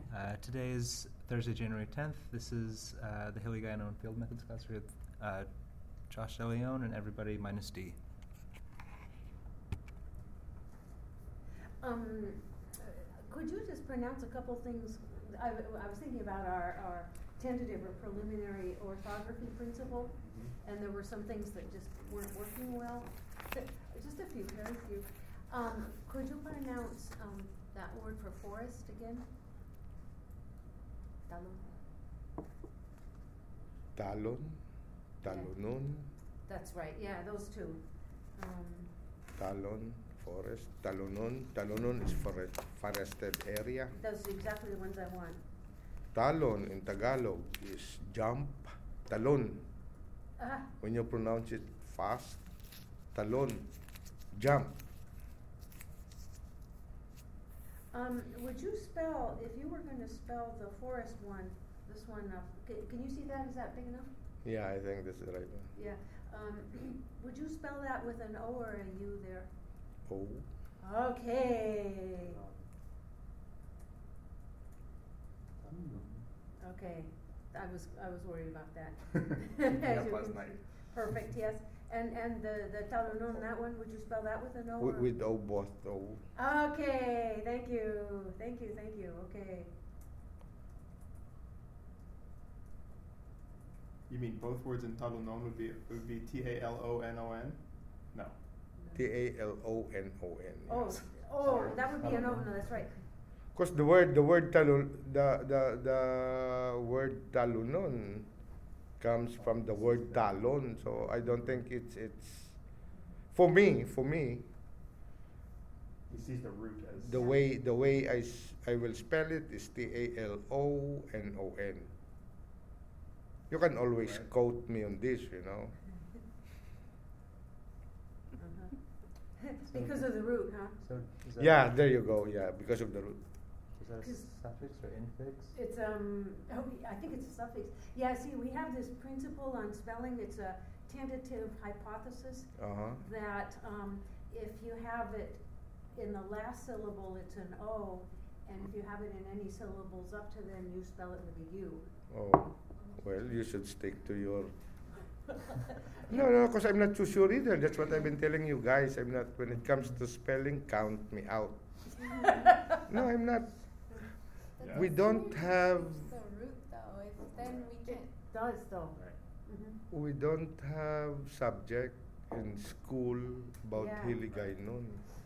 Today is Thursday, January 10th. This is the Hiligaynon Field Methods class with Josh DeLeon and everybody minus D. Could you just pronounce a couple things? I was thinking about our tentative or preliminary orthography principle, and there were some things that just weren't working well. Just a few, very few. Could you pronounce that word for forest again? Talon, talonon. That's right. Yeah, those two. Talon, forest. Talonon. Talonon is forested area. Those are exactly the ones I want. Talon in Tagalog is jump. Talon. When you pronounce it fast, talon, jump. Would you spell, if you were going to spell the forest one, this one up, can you see that? Is that big enough? Yeah, I think this is the right one. Yeah. Would you spell that with an O or a U there? O. Okay. Okay. I was worried about that. That was nice. Perfect, yes. And the talonon, that one, would you spell that with an O? With O, both O. Okay, thank you. Okay. You mean both words in talonon would be T-A-L-O-N-O-N? No. T-A-L-O-N-O-N. Yes. Oh, that would be an O. No, that's right. Because the word talon, the word talonon comes from the word talon, so I don't think it's for me. He sees the root as The way I will spell it is T-A-L-O-N-O-N. You can always quote me on this, you know. Because of the root, huh? So is that Yeah, there you go. Yeah, because of the root. Is that a suffix or infix? It's I think it's a suffix. Yeah, see, we have this principle on spelling. It's a tentative hypothesis that if you have it in the last syllable, it's an O, and if you have it in any syllables up to then, you spell it with a U. Oh, well, you should stick to your. No, because I'm not too sure either. That's what I've been telling you guys. I'm not. When it comes to spelling, count me out. No, I'm not. Yeah. We don't have. The root though, if then we It can't. does, though. Right. We don't have subject in school about Yeah. Hiligaynon.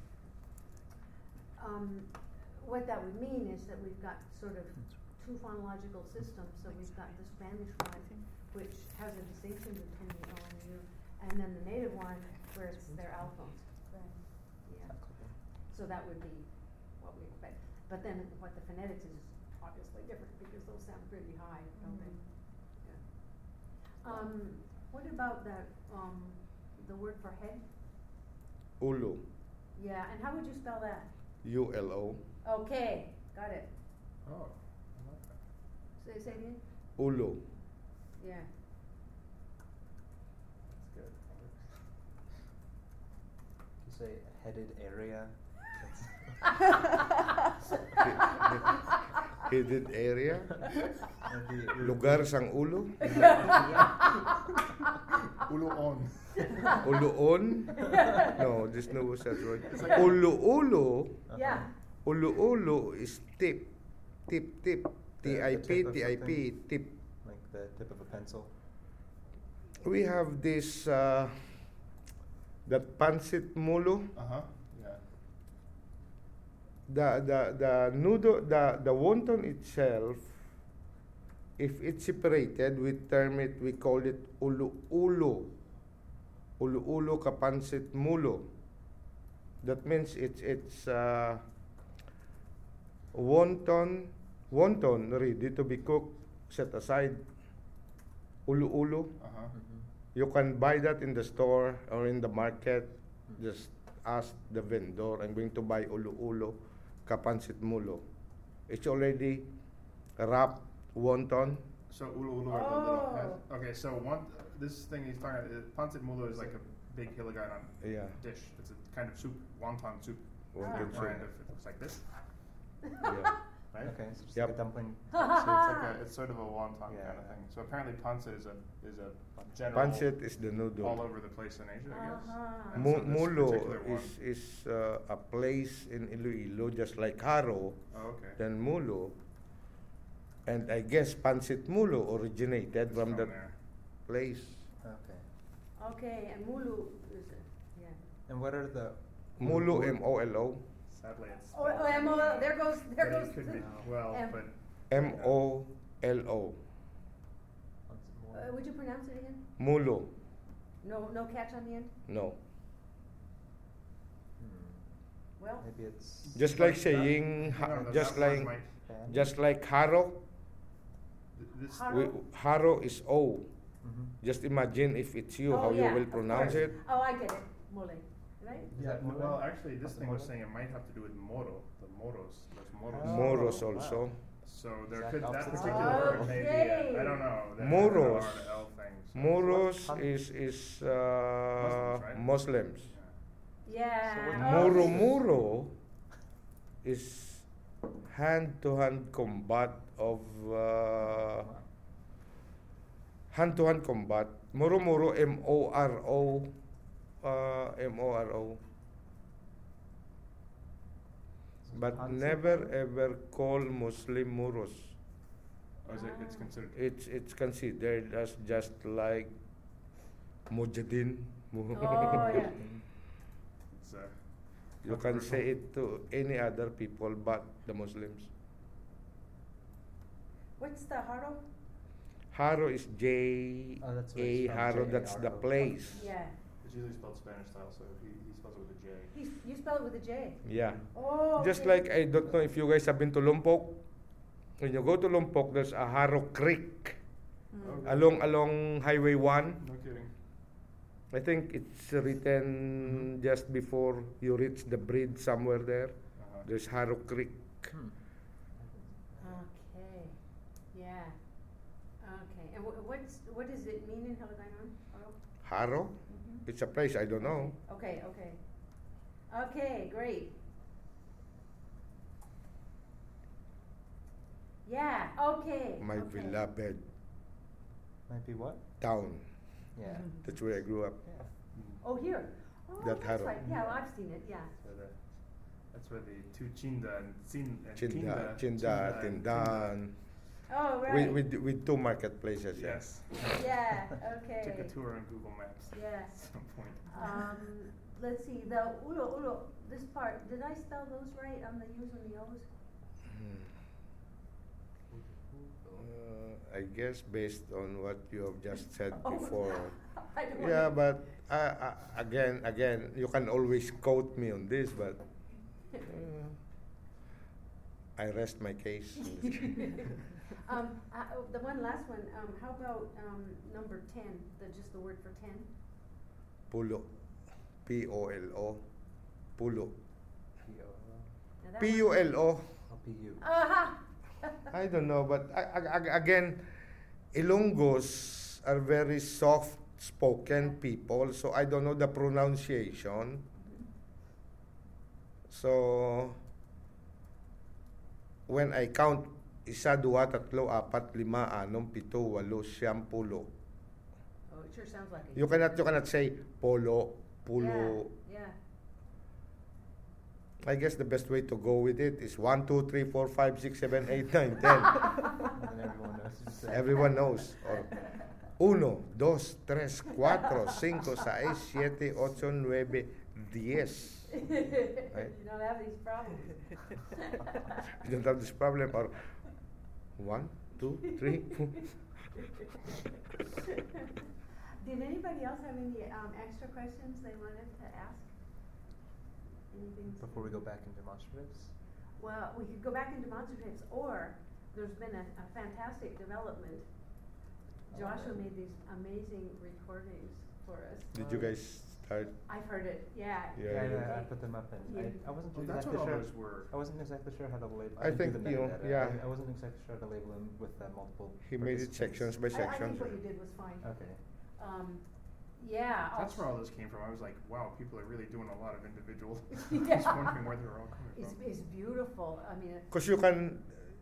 What that would mean is that we've got sort of two phonological systems. So we've got the Spanish one, which has a distinction between the O and the U, and then the native one, where it's their allophones. Yeah. So that would be what we expect. But then what the phonetics is obviously different because those sound pretty high, don't they? Yeah. What about the word for head? Ulo. Yeah, and how would you spell that? U-L-O. Okay, got it. Oh, I like that. Say it again? Ulo. Yeah. That's good. You say headed area. Headed area. Lugar sang ulo. Ulo-on. Uloon. No, there's no such word. Ulo-ulo. Yeah. Ulo-ulo is tip. Tip. The T-I-P, tip of T-I-P, something? tip. Like the tip of a pencil. We have this, that pancit mulo. Yeah. The nudo, the wonton itself, if it's separated, we call it ulu-ulo. Ulu-ulo ka pancit mulo. That means it's wonton ready to be cooked, set aside. Ulu-ulo. You can buy that in the store or in the market. Just ask the vendor, I'm going to buy ulu-ulo ka pancit mulo. It's already wrapped wonton. So ulo-ulo are the little heads. Okay, so this thing he's talking about, pancit mulo is like a big Hiligaynon dish. It's a kind of soup, wonton soup. Wonton soup. Kind of, it looks like this. Yeah. Right? Okay. nice. Just Yep. like a dumpling. So it's sort of a wonton Yeah. kind of thing. So apparently pancit is a general Pancit is the noodle. all over the place in Asia, I guess. Uh-huh. And so this Mulo particular one- is a place in Iloilo, just like Haro, Oh, okay. then Mulo. And I guess Pancit Mulo originated It's from that there. place. Okay. Okay, and Mulu is it? Yeah. And what are the Mulo, M-O-L-O. Sadly, it's. Oh, MO, there goes, But it could be, well, M. but M-O-L-O. Would you pronounce it again? Mulo. No catch on the end? No. Well, Maybe it's Just like that- saying, no, that just word like, might- just like Haro. this, Haro? Haro is O. Mhm. Just imagine if it's you, Oh, how yeah, you will of pronounce course. it. Oh, I get it. Mole, right? Is that mole? well, actually, this What's the thing was mole? saying it might have to do with moro, the moros, los moros. Oh, Moros wow. also. So there Exact could that opposite. particular word may be Okay. I don't know. That Moros. R to L thing. So Moros What's is Muslims, right? Muslims. Yeah. So what- Muro okay. Muro is hand-to-hand combat of hand-to-hand combat. Muro Muro M-O-R-O M-O-R-O. But Concept. never ever call Muslim Muros. Or is it's considered It's considered as just like Mujahideen. Oh, yeah. it's You can say it to any other people but the Muslims. What's the Haro? Haro is J Oh, that's where A it's from, Haro. J-A-R-O. That's the place. Yeah. It's usually spelled Spanish style, so he spells it with a J. You spell it with a J. Yeah. Oh. Just okay. like I don't know if you guys have been to Lompok. When you go to Lompok, there's a Haro Creek Mm. along Highway 1. No kidding. I think it's written just before you reach the bridge somewhere there. There's Haro Creek. Hmm. Okay. Yeah. Okay. And what does it mean in Hiligaynon? Haro? Haro? Mhm. It's a place, I don't know. Okay. Okay, great. Yeah, okay. My okay. beloved Might be what? town. Yeah. That's where I grew up. Yeah. Oh, here. Oh, That that's Haro. right. Yeah, well, I've seen it, yeah. That's where the two Chinda and Chinda, and Tindan. Oh, right. With two marketplaces. yeah. Yes. Yeah, okay. Took a tour on Google Maps Yeah. at some point. Let's see, the ulo, this part, did I spell those right on the U's and the O's? I guess based on what you have just said Oh, before. I don't Yeah, wanna- but again, you can always quote me on this, but I rest my case. The one last one, how about number 10, just the word for 10? Pulo. P-O-L-O. Pulo. P-O-L-O. Now that P-U-L-O. Oh, P-U. one- Aha! I don't know, but again, Ilonggos are very soft-spoken people, so I don't know the pronunciation. So, when I count, 1, 2, 3, 4, 5, 6, 7, 8, 9, 10. Oh, it sure sounds like it. You cannot say polo, pulo. Yeah. I guess the best way to go with it is 1, 2, 3, 4, 5, 6, 7, 8, 9, 10. And everyone knows. Just say- Everyone knows. Or 1, 2, 3, 4, 5, 6, 7, 8, 9, 10. Right? You don't have these problems. You don't have this problem. Or 1, 2, 3, 4. Did anybody else have any extra questions they wanted to ask? Anything? Before we go back into demonstratives? Well, we could go back into demonstratives, or there's been a fantastic development. Joshua made these amazing recordings for us. Did you guys start? I've heard it, yeah. Yeah. Yeah, I put them up and Yeah. I wasn't Well, that's exactly what all sure. those were. I wasn't exactly sure how to label. I didn't think, do the you know, metadata. yeah. I wasn't exactly sure how to label them with multiple. He made it sections by I sections. think what you did was fine. Okay. Yeah. That's where all this came from. I was like, wow, people are really doing a lot of individual. Yeah. Just wondering where they're all coming It's from. beautiful, I mean. Because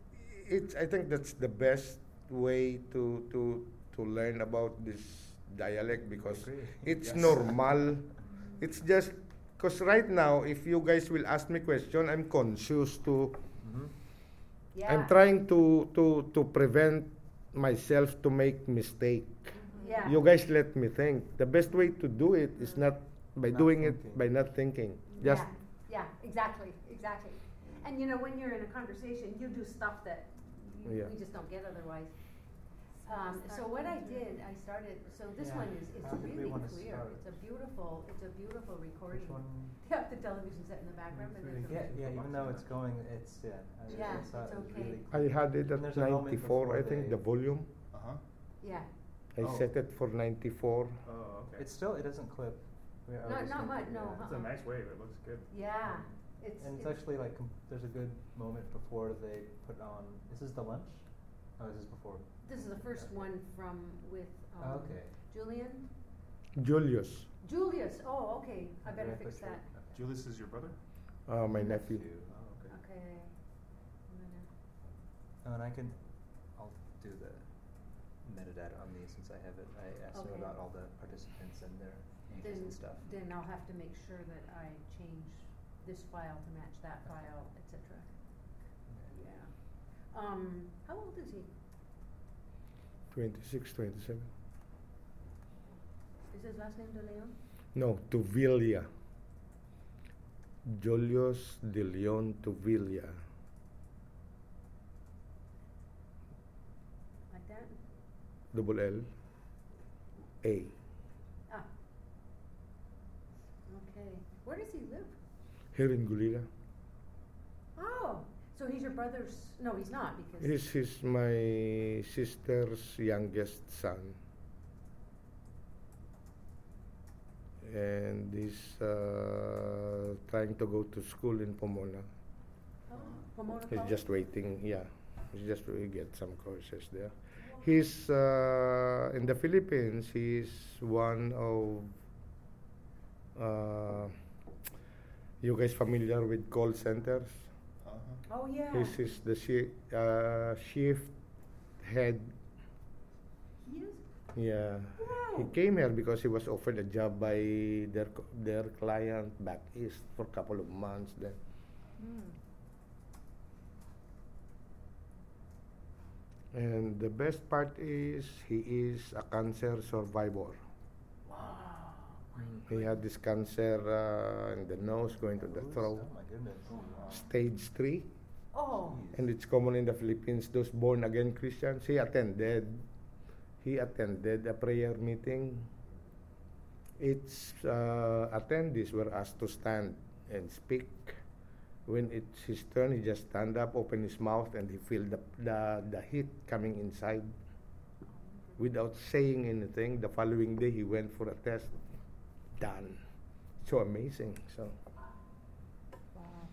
it's I think that's the best way to learn about this dialect because it's Yes. normal. It's just because right now, if you guys will ask me question, I'm conscious to. Mhm. Yeah. I'm trying to prevent myself to make mistake. Yeah. You guys let me think. The best way to do it is not by Not doing it thinking. by not thinking. Just Yeah, exactly. And you know, when you're in a conversation, you do stuff that Yeah. we just don't get otherwise. So So what I did, I started. So this Yeah. one is it's How did we really wanna clear. start? It's a beautiful recording. Which one? They have the television set in the background, but there's Yeah, even though it's going, it's Yeah, it's not it's okay. really I had it And at there's a moment 94, I before think, they- the volume. Uh-huh. yeah. I Oh. set it for 94. Oh, okay. It's still, it doesn't clip. Not much, no, It's a nice wave. It looks good. Yeah. And it's actually like, there's a good moment before they put on, is this the lunch? Oh, this is before. This is the first Okay. one with Okay. Julian. Julius, Julius. Oh, okay. I better Okay, fix sure. that. Julius is your brother? my nephew. Oh, okay. Okay. I'm gonna- Oh, and I'll do the metadata on these since I have it. I asked them Okay. about all the participants and their ages Then, and stuff. then I'll have to make sure that I change this file to match that file, etc. Yeah. How old is he? 26, 27. Is his last name De Leon? No, Tuvilla. Julius de Leon Tuvilla. Like that? Double L. A. Ah. Okay. Where does he live? Here in Gulila. Oh, so he's your brother's? No, he's not because. He's my sister's youngest son. And he's trying to go to school in Pomona. Oh, Pomona He's College? just waiting, yeah. He's just to get some courses there. He's in the Philippines. He's one of you guys familiar with call centers? Uh-huh. Oh yeah. He's the shift head. He is. Yeah. He Wow. came here because he was offered a job by their client back east for a couple of months then. Hmm. And the best part is he is a cancer survivor. Wow. He had this cancer in the nose, going to the throat, Oh my goodness. stage 3. Oh. And it's common in the Philippines, those born again Christians. He attended a prayer meeting. Its attendees were asked to stand and speak. When it's his turn, he just stand up, open his mouth, and he feel the heat coming inside. Without saying anything, the following day he went for a test. Done. So amazing. So Wow.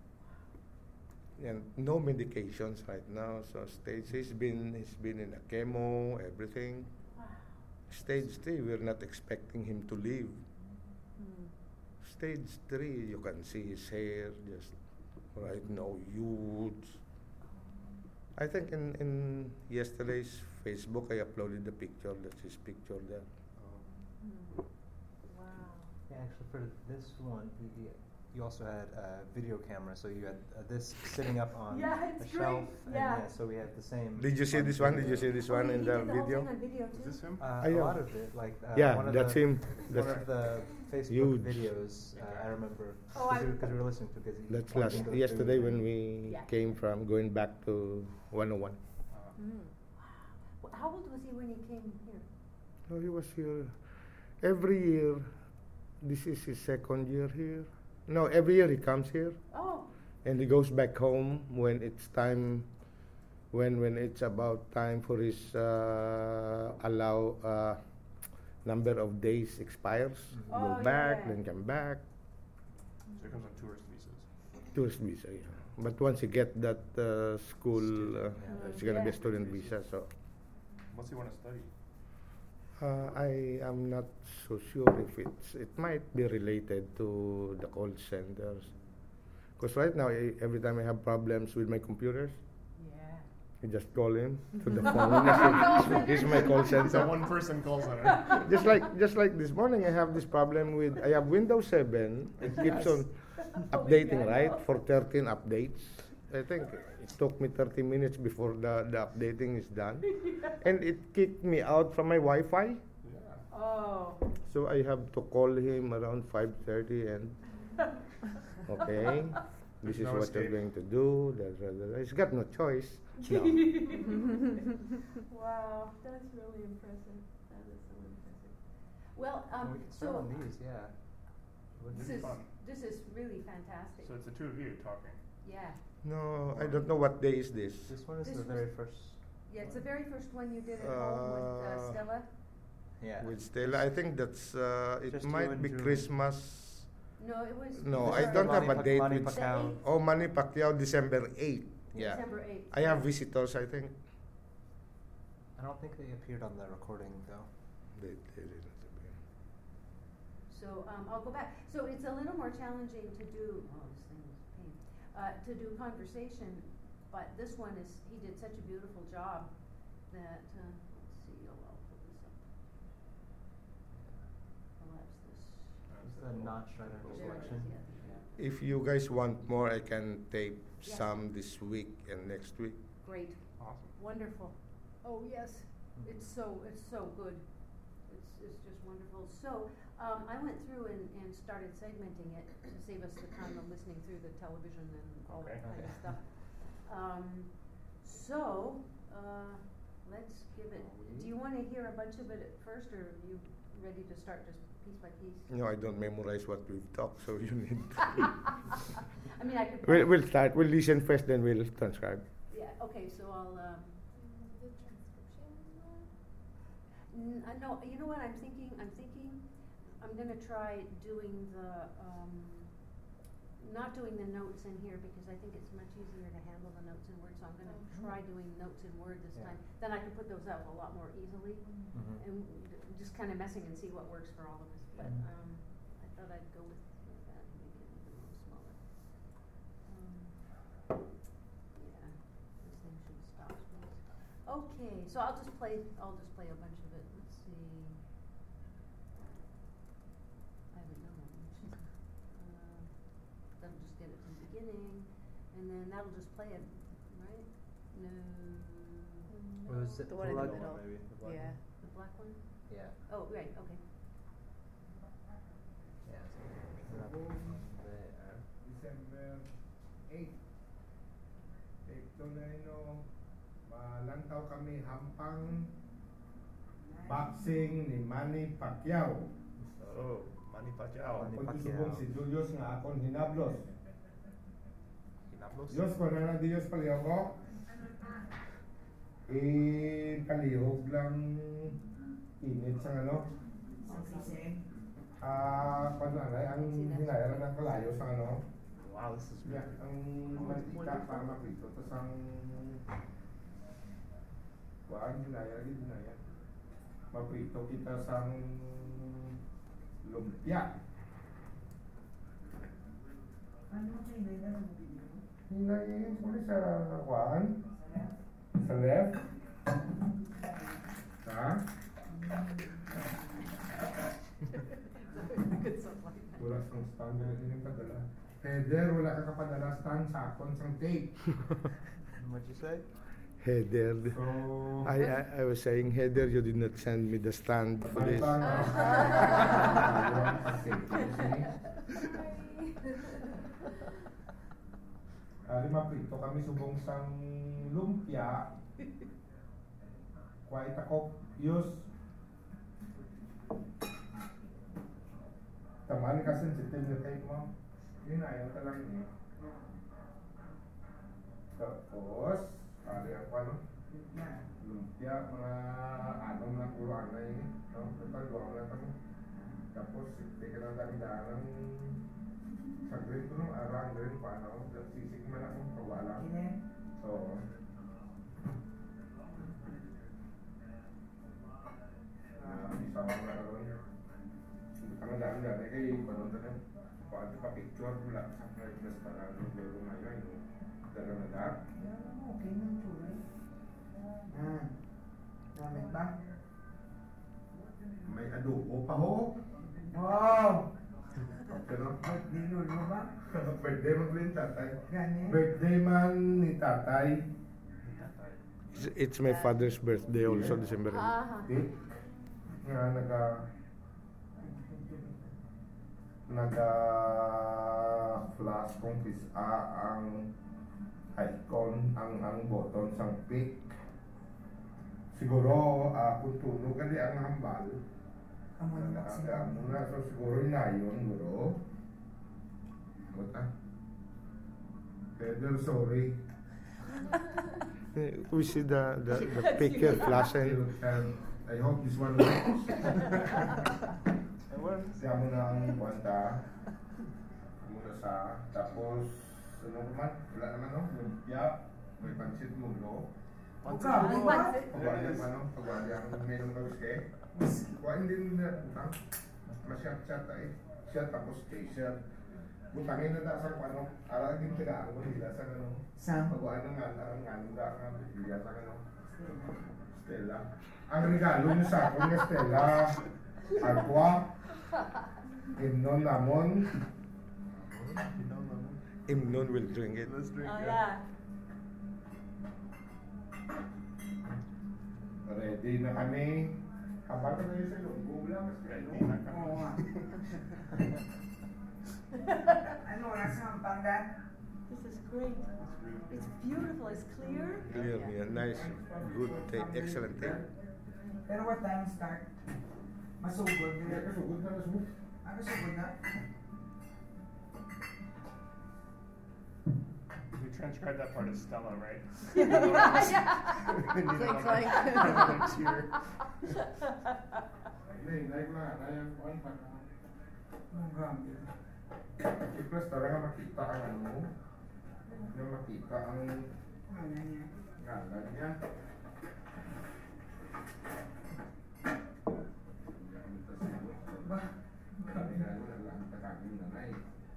and no medications right now. So stage he's been in a chemo, everything. Stage 3, we're not expecting him to leave. Hmm. Stage 3, you can see his hair just right now huge. I think in yesterday's Facebook I uploaded the picture. That's his picture there. Hmm. Wow. Yeah, actually, for this one, you also had a video camera, so you had this sitting up on Yeah, a it's shelf. great. And Yeah. so we had the same. Did you see this one? Did you see this Oh, one he in did the whole video? thing on video Is too? this him? A Yeah. lot of it, like Yeah, one of that's the, him. One That's of the Facebook huge. videos I remember Oh, because we were listening to because That's last yesterday when we Yeah. came from going back to 101. Hmm. Wow. How old was he when he came here? No, he was here every year. This is his second year here. No, every year he comes here. Oh. And he goes back home when it's time, when it's about time for his number of days expires. Mhm. Go Oh, back, yeah. then come back. So he comes on tourist visas. Tourist visa, yeah. But once you get that school, Student, yeah. it's gonna be a Yeah. student visa. So What's he want to study? I am not so sure if it might be related to the call centers. Because right now, every time I have problems with my computers, Yeah. You just call him to the phone. He's my call It's a center. one-person call center. just like this morning, I have this problem with I have Windows 7. It keeps on updating, right? For 13 updates. I think it took me 30 minutes before the updating is done, and it kicked me out from my Wi-Fi. Oh. So I have to call him around 5:30 and okay, this is No what escape. you're going to do. He's got no choice. No. Wow, that's really impressive. That is so impressive. Well, We can start so on these, yeah. this This is is fun. this is really fantastic. So it's the two of you talking. Yeah, No, I don't know what day is this. This one is This the was- very first. yeah. It's the very first one you did at home with Stella. Yeah. With Stella, I think that's it Just you might and be Julie. Christmas. No, it was. No, it I was don't have a Manny date Manny with Pacquiao. Oh, Manny Pacquiao, December 8th. Yeah. December 8th. I have visitors, I think. I don't think they appeared on the recording though. They didn't appear. So I'll go back. So it's a little more challenging to do. Oh, this thing is a pain. To do conversation, but this one is. He did such a beautiful job that. Let's see. I'll put this up. Collapse this. It's the notch right under There it selection. is, yeah. If you guys want more, I can tape Yeah. some this week and next week. Great. Awesome. Wonderful. Oh yes, it's so good. It's just wonderful. So I went through and started segmenting it to save us the time of listening through the television and all that kind of Okay. stuff. So let's give it. Do you want to hear a bunch of it at first, or are you ready to start just piece by piece? No, I don't memorize what we've talked, so you need. I mean, I could. We'll start. We'll listen first, then we'll transcribe. Yeah. Okay. So I'll. The transcription one? No, you know what I'm thinking? I'm gonna try doing not doing the notes in here because I think it's much easier to handle the notes in Word. So I'm gonna try doing notes in Word this Yeah. time. Then I can put those out a lot more easily, Mhm. and just kind of messing and see what works for all of us. But Mhm. I thought I'd go with that and make it even a little smaller. Yeah, this thing should stop. Okay, so I'll just play a bunch of it. Let's see. I haven't done that much. That'll just get it to the beginning, and then that'll just play it, right? No. Was it The one in the plug middle. maybe? The plug Yeah. one? The black one? Yeah. Oh, right, okay. Yeah. So pick it up there. December 8. Toleno, malantaw kami hampang boxing ni Manny Pacquiao. Oh, Manny Pacquiao. Manny Kung Pacquiao. subong si Julius nga akong hinablos. Hinablos? Diyos ko na na Diyos palihog ko. Palihog lang init sa ano. Kung ang hinayaran ng kalayo sa ano. Wow, this is Yeah, ang mantika para maprito. Tapos ang hinaya. Maprito kita sa lumpia. Hinay muli sa kuhaan. Sa left. Ha? Good stuff like that. Wala sang stand na yung padala. Heather, wala ka kapadala stand sa akon sang tape. What'd you say? Heather. Oh. So, I was saying, Heather, you did not send me the stand for this. Lima prito kami subong sang lumpia. Kuha itakop yus. Taman ka sensitive na tape mo. Yun na, ayaw ka lang niya. Tapos, pari ang ano? Lumpia, mga anong na puro anay. No? Ito, lang kami. Tapos, tika lang dami-daan sa green ko nung arang green pa, no? Sisik man akong kawala. Oo. Isa ko na ron. Ang dami-dami kay panon na pag pa-picture wala sa flight na sa parang lugar ko ngayon. Dala na da. Dugo pa ho. Wow! Pero, Birthday Lolo ba? birthday mo rin tatay. Ganyan. Birthday man ni tatay. It's my father's birthday also, December 8. Aha. Nga naka-flash kung ang icon, ang button sang pick. Siguro, kung tunog gali ang hambal, muna, so siguro na yun, guro. Buta. Pedro, sorry. We see the picture flashing. And I hope this one works. Siya mo na ang kwanta. Muna sa, tapos, ano naman? Wala naman, no? Lumpia, may pansit mulo. Pagwali ang menong kawiske. Kuhain din na utang. Masyat-syat ay. Syat tapos t-shirt. Butangin na sa ano. Arang din tagaan mo nila sa ano. Pagwali ng ang bibigyan sa ano. Stella. Ang regalo niyo sa akin ng Stella. Aqua. Imnon namon. Imnon will drink it. Let's drink Oh, it. yeah. Ready na kami. Habang na yun sa loob lang. Ready na kami. Oo nga. Ano, nasa Pampanga? This is great. It's beautiful. It's clear. Clear, yeah. Nice. Good tape. Excellent tape. Pero what time start? Masugod. Kasugod na nasugod. Masugod na? We transcribed that part as Stella, right? Clink, clink. Cheer. Oh, grabe. Plus talaga makita ang ano. Yung makita ang Ano niya? ngalan niya. Ba? Kami na lang takagin na na eh.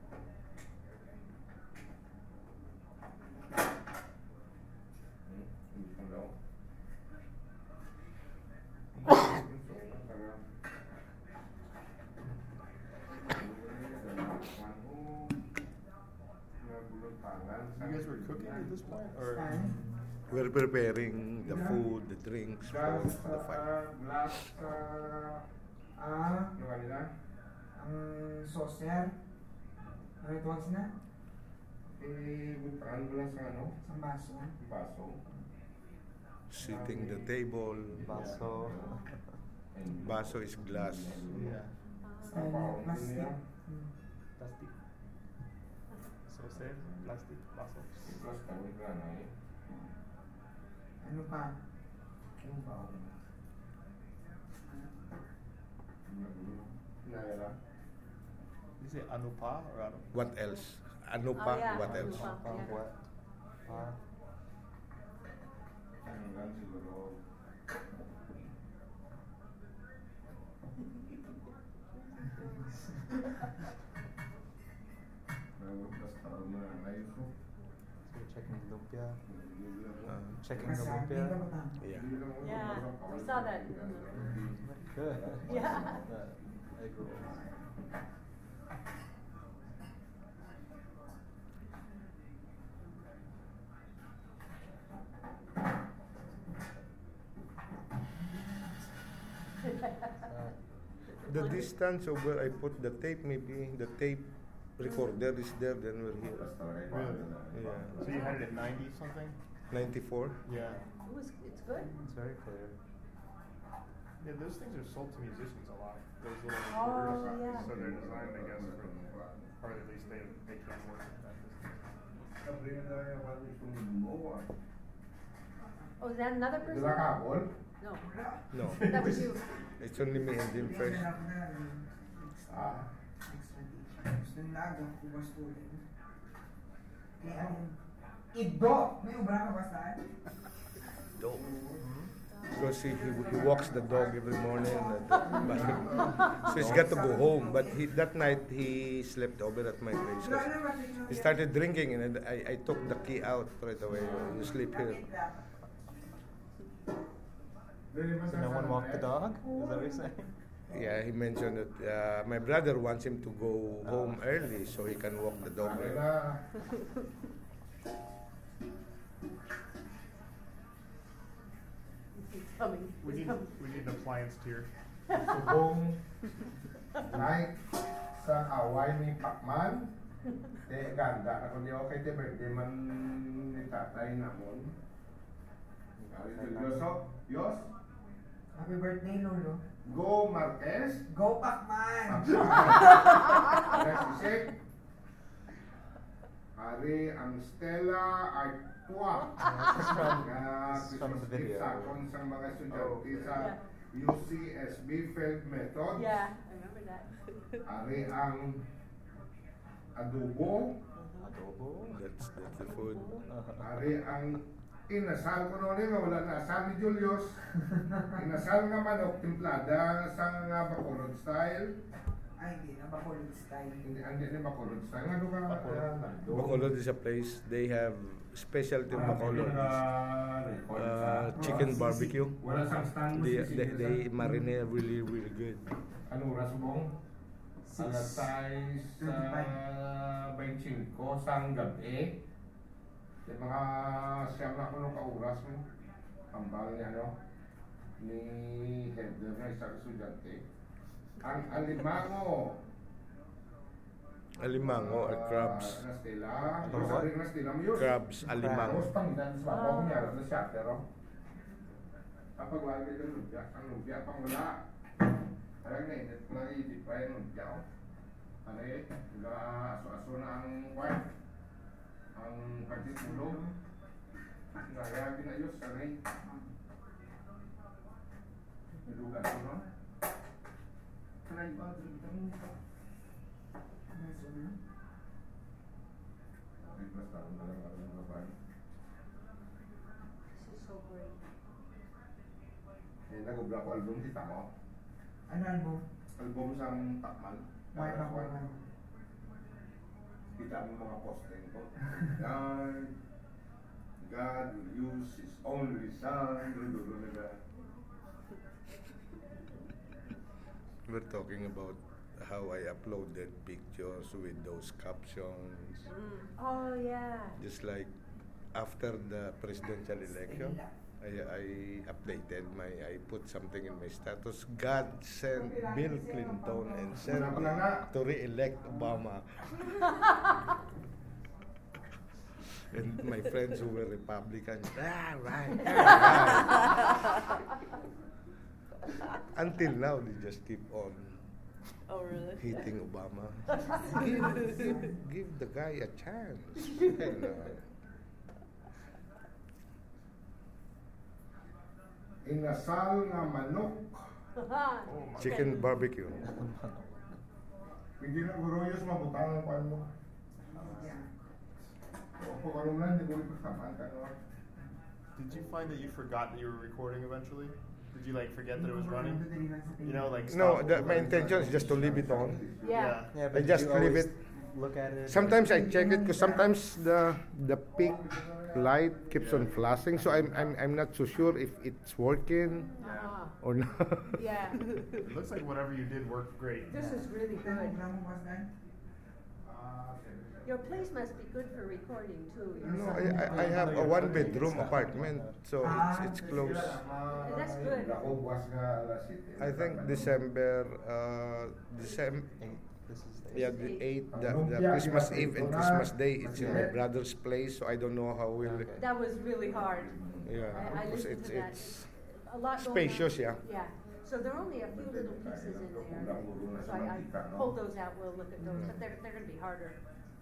Ito daw. You guys were cooking at this point? Or? We're preparing the food, the drinks for the fight. Yung kanila? Ang saucer? Ano ito ang sina? Butaan mo lang sa ano? Sa baso? Baso. Sitting the table. Baso. Baso is glass. Yeah. Style plastic. Plastic. Saucer, plastic, baso. Plus kami ka na eh. Ano pa? Ano ba? Nayara. You say anupa or anu? What else? Ano pa? Oh, yeah. What else? Ano pa? Yeah. What? Ano lang siguro. So checking the lumpia. Checking the Masabi lumpia. ka ba tama? Yeah. Yeah, we saw that. Good. Yeah. The egg rolls. The distance of where I put the tape, maybe the tape recorder is there, then we're here. Really? Yeah. So you had it at 90 something? 94. Yeah. It's good. It's very clear. Yeah, those things are sold to musicians a lot. Those little Oh, recorders. yeah. So they're designed, I guess, or at least they can work at that distance. Oh, is that another person? No. No. That was you. It's only me and him first. Gusto nila agad kung gusto ulit. Kaya Ido! May ubra ka ba saan? Dog. Because he walks the dog every morning. So he's got to go home. But that night he slept over at my place. So he started drinking and I took the key out right away. You sleep here. So no one walked the dog? Is that what you're saying? Yeah, he mentioned that my brother wants him to go home early so he can walk the dog. He's coming. We need an appliance tier. Subong night sa away ni Pacman. Ganda na kung di okay te birthday man ni tatay namon. Yos. Happy birthday, Lolo. Go Marquez. Go, Pacman! Nesisik. Ari ang Stella Artua. From the video. Sa kung sa mga estudyante sa UCSB Field Method. Yeah, I remember that. Ari ang adobo. Adobo. That's the food. Uh-huh. Ari ang inasal ko noon nga wala na asal ni Julius. Inasal nga manok timplada sa nga Bacolod style. Ay, hindi na. Bacolod style. Hindi na Bacolod style. Ano ka? Bacolod is a place they have specialty of Bacolod. Chicken barbecue. Wala sang stand. They marinate really good. Ano oras mo? Alas 6 sa 25 sang gabi. Yung mga siyam na kuno ka oras mo. Ambal ni ano ni header na isang estudyante. Ang alimango. Alimango or crabs. Nastila. Or what? Nastila mo yun. Crabs, alimango. Tapos pangdan sa babaw ko niya na siya pero kapag wala ka ng lumpia, ang lumpia pang wala. Parang nainit ko lang i-deep fry ang lumpia ko. Ano eh, aso-aso na ang wife. Ang pagtitulog. Ngaya pinayos, sanay. Nilugan ko, no? Sanay ba? Ay, basta ako na lang ang babae. This is so great. Eh, nag-ubra ko album, kita mo? Ano album? Album sa Takman. White ako nga. Kita mo mga posting ko. God will use His only Son. Dulo na God. We're talking about how I uploaded pictures with those captions. Oh, yeah. Just like after the presidential election, I updated I put something in my status. God sent Bill Clinton and sent to re-elect Obama. And my friends who were Republicans, right. Until now, they just keep on hitting Obama. Give the guy a chance. Inasal nga manok. Chicken barbecue. Hindi na guruyos mabutang ang pan mo. Opo, karong lang, hindi ko ipagtamaan ka, no? Did you find that you forgot that you were recording eventually? Did you like forget that it was running? You know, like No, stop my intention is just to leave it on. Yeah. Yeah, I but just you leave always it. Look at it. Sometimes I check it because sometimes the peak light keeps on flashing, so I'm not so sure if it's working Uh-huh. or not. Yeah. It looks like whatever you did worked great. This is really good. Your place must be good for recording too. No, I have a one bedroom apartment, so it's close. That's good. I think December. This is the Yeah, the 8th, the Christmas Eve and Christmas Day, it's in my brother's place, so I don't know how will it. That was really hard. Yeah, I because listened to that. it's A lot going spacious, on. yeah. Yeah. So there are only a few little pieces in there. So I pulled those out. We'll look at those, but they're going to be harder.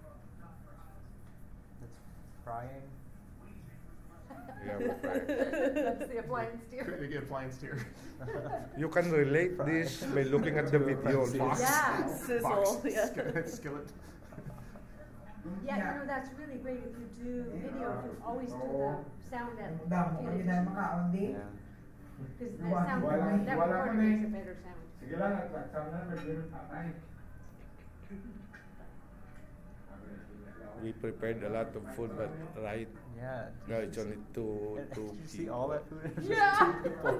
That's frying. Yeah, we're fine. That's the appliance tier. The appliance tier. You can relate this by looking at the video. Yeah. Sizzle, yeah. Skillet. Yeah, you know, that's really great if you do video, if you always do the sound at Damo kami na makaon din. Yeah. because the sound, that recording makes a better sound. Sige lang, at sound na, may tatay. We prepared a lot of food, but right Yeah. now it's only two Did you see people. all that food? It was just Yeah. 2 people.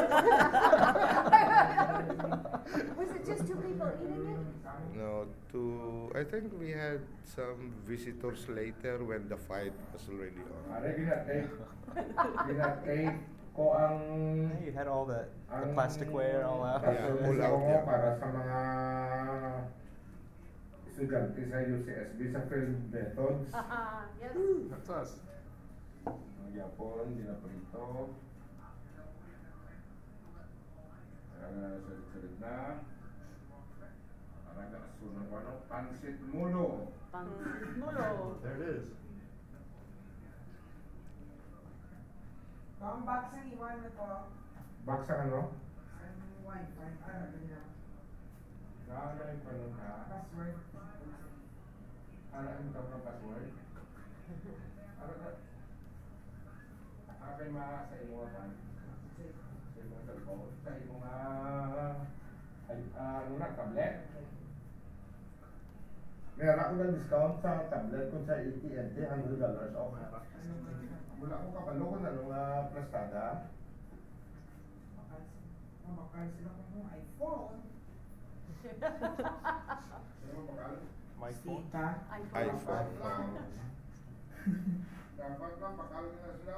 Was it just 2 people eating it? No, I think we had some visitors later when the fight was already on. Are ginatake ko ang Yeah, you had all the plasticware all out. Yeah, all out, yeah. para sa mga estudyante sa UCSB sa film methods. Yes. That's us. Ang Japon, dinaprito. Salit-salit na. Parang kasunod ko, pansit mulo. Mulo. There it is. Ang box ang iwan na to. Baksa ano? Ang wifi. Ano ganyan? Nakagaling pa nun ka. Password. Ano ang tawag ng password? Ano ka? Akin sa imo ka. Sa imo cellphone. Sa imo ano na, tablet. Meron ako ng discount sa tablet ko sa AT&T, $100 off. Wala ko kapalo ko na nung plastada. Makakal sila ko ng iPhone. Sino mo bakal? My phone. Sita. iPhone. Dapat na bakal na sila.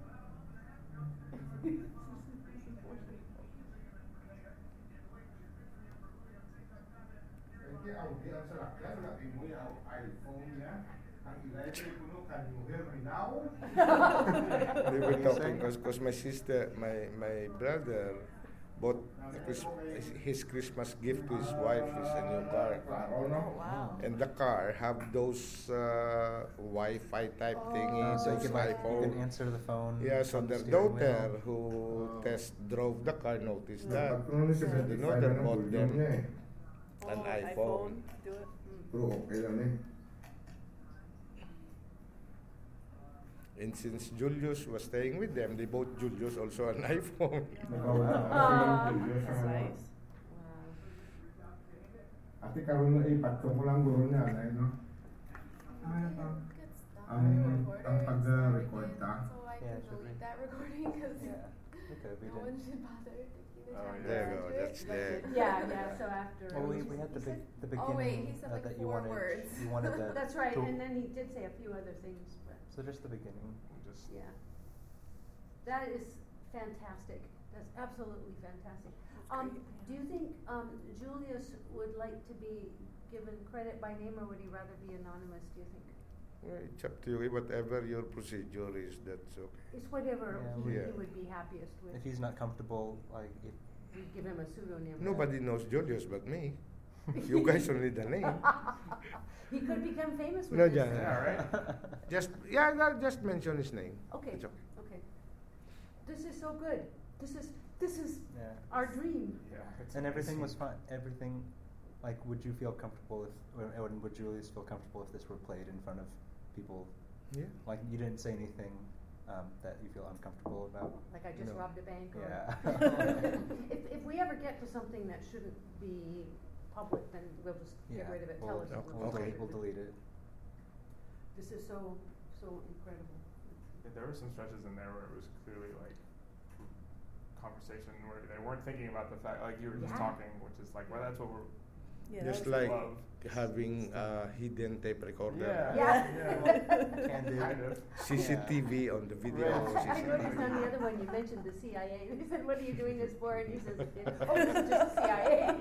Hindi, Audi ang salakyan. Lagi mo yung iPhone niya. Ang ilagay ko no, can you hear me now? They were talking because my sister, my brother bought his Christmas gift to his wife is a new car. Klaro, no? Wow. And the car have those Wi-Fi type thingies, So you those can you can iPhone. answer the phone. Yeah, so from the their steering daughter wheel. who test drove the car noticed that. Pagkunan siya The daughter bought them niya an iPhone. Do it. Pero okay lang eh. And since Julius was staying with them, they bought Julius also an iPhone. That's nice. Ate karon na ipatso mo lang guro niya, no? Ano to? Good stuff. Ang pag-record ta. So I Yeah, can should delete we? that recording because Yeah. Okay, we no one did. should bother taking the Oh, time. yeah. There you to go. do it. That's there. Yeah, so after. Well, we had the beginning. Oh, wait, he said like that you 4 wanted. words. You wanted that. That's right, to- and then he did say a few other things, but, So just the beginning. Just yeah. That is fantastic. That's absolutely fantastic. Do you think, Julius would like to be given credit by name, or would he rather be anonymous, do you think? Well, it's up to you. Whatever your procedure is, that's okay. It's whatever Yeah, he Yeah. would be happiest with. If he's not comfortable, like if We give him a pseudonym. Nobody knows Julius but me. You guys only the name. He could become famous with No, this. yeah, right. Just mention his name. Okay, It's okay. okay. This is so good. This is yeah. our dream. Yeah. It's And everything was amazing. fine. Everything, like, would you feel comfortable if, or would Julius feel comfortable if this were played in front of people? Yeah. Like, you didn't say anything that you feel uncomfortable about. Like I just No. robbed a bank. Or Yeah. if we ever get to something that shouldn't be public, then we'll just get rid of it. Tell us. and okay. we'll Okay. delete it. We'll delete it. This is so incredible. Yeah, there were some stretches in there where it was clearly like conversation where they weren't thinking about the fact, like you were just Yeah. talking, which is like, well, that's what we're. Just what we like love. having a hidden tape recorder. Yeah. Candid. Kind of. CCTV on the video. Right. I noticed on the other one you mentioned the CIA. They said, "What are you doing this for?" And he says, "Oh, this is just the CIA."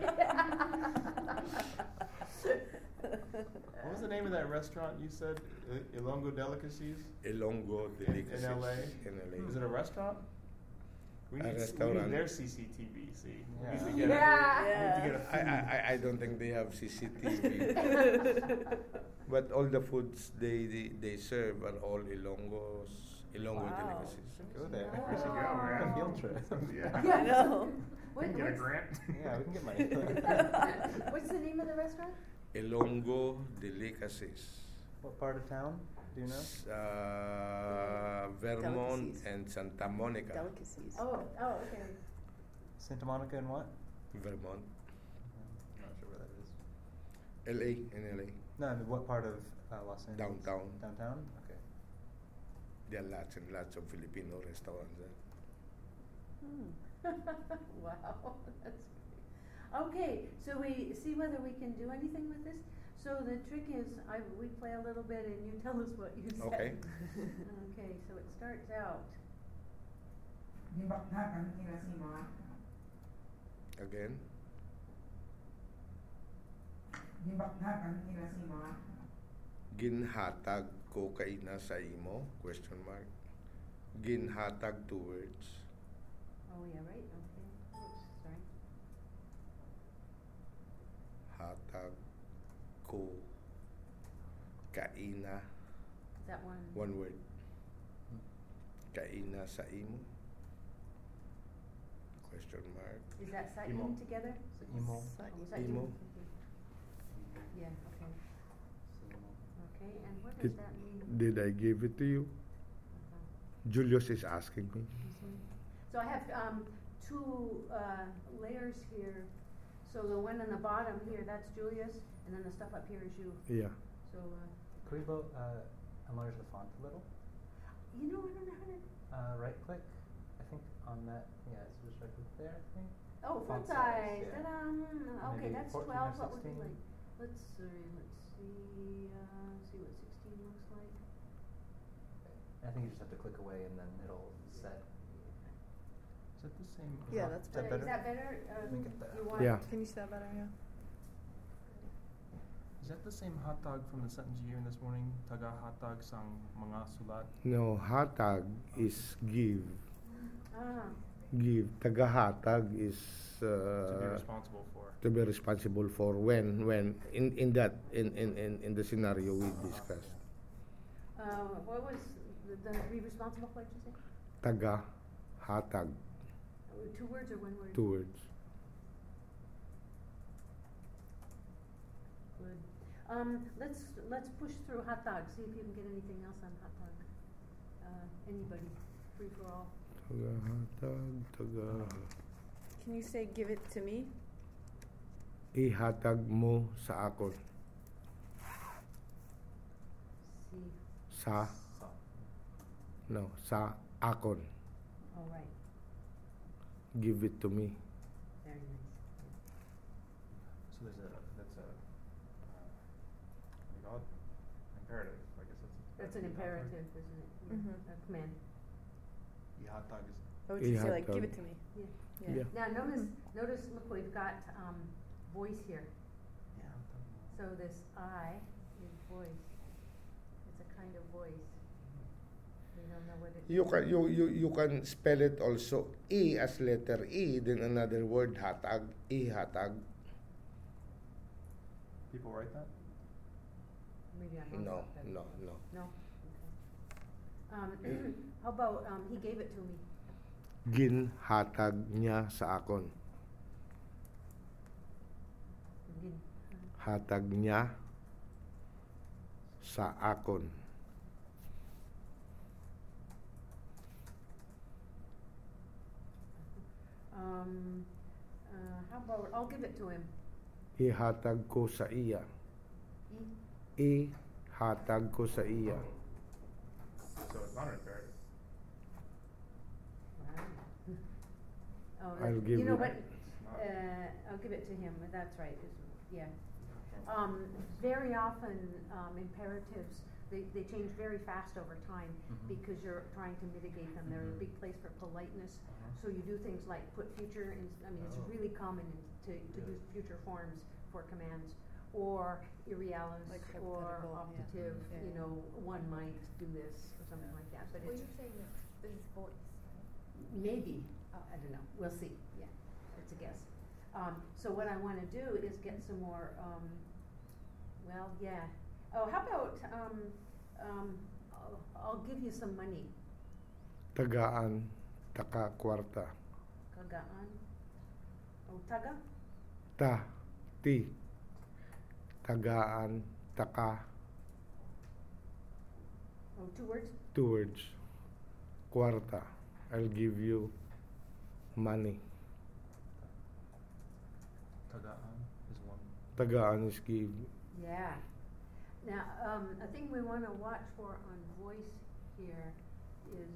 What was the name of that restaurant you said? Ilongo Delicacies? Ilongo Delicacies. In LA? In LA. Is it a restaurant? We A need, we restaurant. need their CCTV, see? We need to Yeah. get Yeah. we need to get a food. I don't think they have CCTV. But all the foods they serve are all Ilongo delicacies. Go there. Wow. We should go, man. A field trip. Yeah. Yeah. I know. We can get a grant. Yeah, we can get money. What's the name of the restaurant? Ilongo Delicacies. What part of town? Do you know? Vermont Delicacies. and Santa Monica. Delicacies. Oh, okay. Santa Monica and what? Vermont. I'm not sure where that is. LA in LA. No, I mean, what part of Los Angeles? Downtown. Downtown? Okay. There are lots and lots of Filipino restaurants there. Wow, that's great. Okay, so we see whether we can do anything with this. So the trick is, we play a little bit and you tell us what you said. Okay. Okay, so it starts out. Dibakdakan nila si Ma. Again. Dibakdakan nila si Ma. Ginhatag ko kaina sa imo? Question mark. Ginhatag 2 words. Oh yeah, right. Okay. Oops, sorry. Hatag ko kaina. Is that one? 1 word. Kaina sa imo? Question mark. Is that sa Imo. in together? Imo. Oh, sa Imo. Okay. Yeah. Okay. Okay. And what does Did, that mean? did I give it to you? Uh-huh. Julius is asking me. So I have 2 layers here. So the one on the bottom here, that's Julius, and then the stuff up here is you. Yeah. So, Could we enlarge the font a little? you know, I don't know how to. Right click, I think on that. Yeah, so just right click there, I think. Oh, font Font size, size. yeah. Ta-da. Okay, Maybe that's 14 or 12. What would be 16? like? Let's see. See what 16 looks like. I think you just have to click away and then it'll set. Is that the same? Yeah, that's Is that better. Is that better? Let me get that. You want? Yeah. Can you see that better? Yeah. Is that the same hot dog from the sentence you hear this morning? Taga hot dog sang mga sulat. No, hatag is give. Ah. Give. Tagahatag is To be responsible for. to be responsible for when in the scenario we discussed. What was the be responsible for? What you say? Tagahatag. 2 words or 1 word? 2 words. Good. Let's push through hot dog. See if you can get anything else on hot dog. Anybody? Free for all. Tagahatag. Can you say give it to me? Ihatag mo sa akon. See. Sa. No, sa akon. All right. Give it to me. Very nice. So that's a imperative. I guess That's an imperative, isn't it? Yeah, Mhm. A command. The hot dog is. Or would you say like Ihatag. give it to me? Yeah. Yeah. Now notice. Look, we've got voice here. Yeah. So this I is voice. It's a kind of voice. We don't know what it You can spell it also E as letter E, then another word hatag, ihatag. People write that? Maybe I'm wrong No, about that. no, no. No? Okay. How about he gave it to me? Ginhatag niya sa akon. Gin. Hatag niya sa akon. How about I'll give it to him. Ihatag ko sa iya. E. Ihatag ko sa iya. So it's not an imperative. Oh, I'll that- give you know it- what? Not. I'll give it to him. That's right. Yeah. Very often, imperatives they change very fast over time Mhm. because you're trying to mitigate them. They're a Mhm. big place for politeness. Uh-huh. So you do things like put future in. I mean, it's Oh. really common to Yeah. use future forms for commands, or irrealis, Like or hypothetical, yeah. optative. Yeah. You know, one might do this or something like that. But Well, it's you're saying this is voice. maybe. Oh. I don't know. We'll see. Yeah, it's a guess. So what I want to do is get some more. Well, yeah. Oh, how about I'll give you some money. Tagaan, taka kwarta. Kagaan. Oh, taga. Ti. Tagaan, taka. Oh, 2 words. 2 words. Kwarta. I'll give you money. Tagaan is one. Tagaan is give. Yeah. Now, a thing we want to watch for on voice here is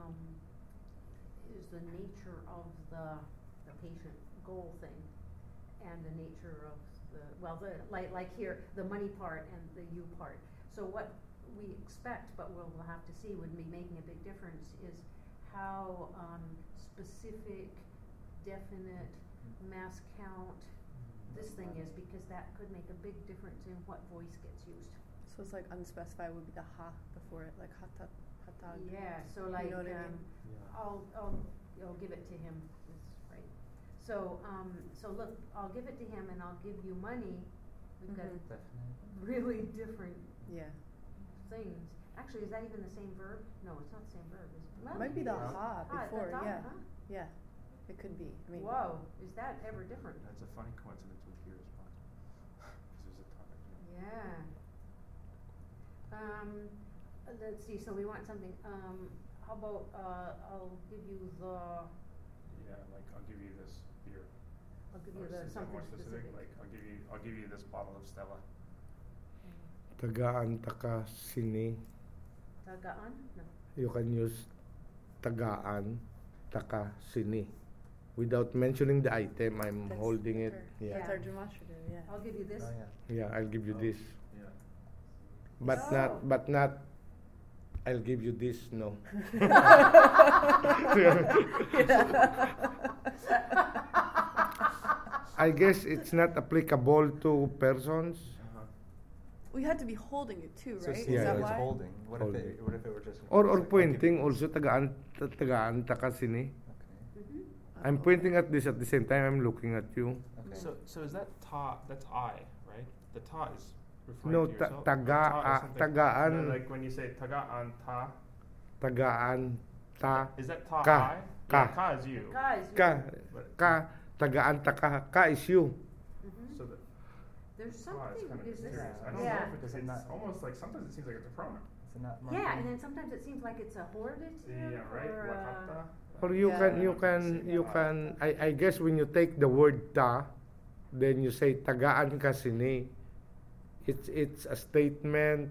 the nature of the patient goal thing, and the nature of like here, the money part and the you part. So what we expect, but we'll have to see, would be making a big difference, is how specific, definite mass count this thing is, because that could make a big difference in what voice gets used. So it's like unspecified would be the ha before it, like hatag. Yeah, so like, you know what I mean? I'll give it to him, is right. So, so look, I'll give it to him and I'll give you money. We've got really different things. Actually, is that even the same verb? No, it's not the same verb. It might be the ha before, yeah. It could be. I mean, whoa, is that ever different? That's a funny coincidence with here as well. This is a topic. Yeah. Let's see, so we want something, how about, I'll give you the... Yeah, like, I'll give you this beer. I'll give you the something more specific. Like, I'll give you this bottle of Stella. Tagaan taka sini. Tagaan? No. You can use tagaan taka sini. Without mentioning the item, I'm holding it. Yeah. That's our demonstrative, yeah. I'll give you this. Oh, Yeah, I'll give you this. Yeah. But not I'll give you this, no. I guess it's not applicable to persons. We had to be holding it too, right? So Is that it's why? holding. What Holding. if it were just Or pointing also tagaan taka sini. Okay. I'm pointing at this at the same time I'm looking at you. Okay. So is that ta? That's I, right? The ta is referring No, to yourself. tagaan. No, like when you say tagaan ta. Tagaan ta Is that ta ka. I? Ka. Yeah, ka is you. Guys, ka tagaan taka ka is you. So that. there's Wow, it's something, kind of is this, mysterious. I don't yeah. know if it's almost like sometimes it seems like it's a pronoun. Is it not Yeah, marking? and then sometimes it seems like it's a hordative, Yeah, right. or Wakata. Or you Yeah. can I guess when you take the word ta, then you say tagaan ka sini. It's a statement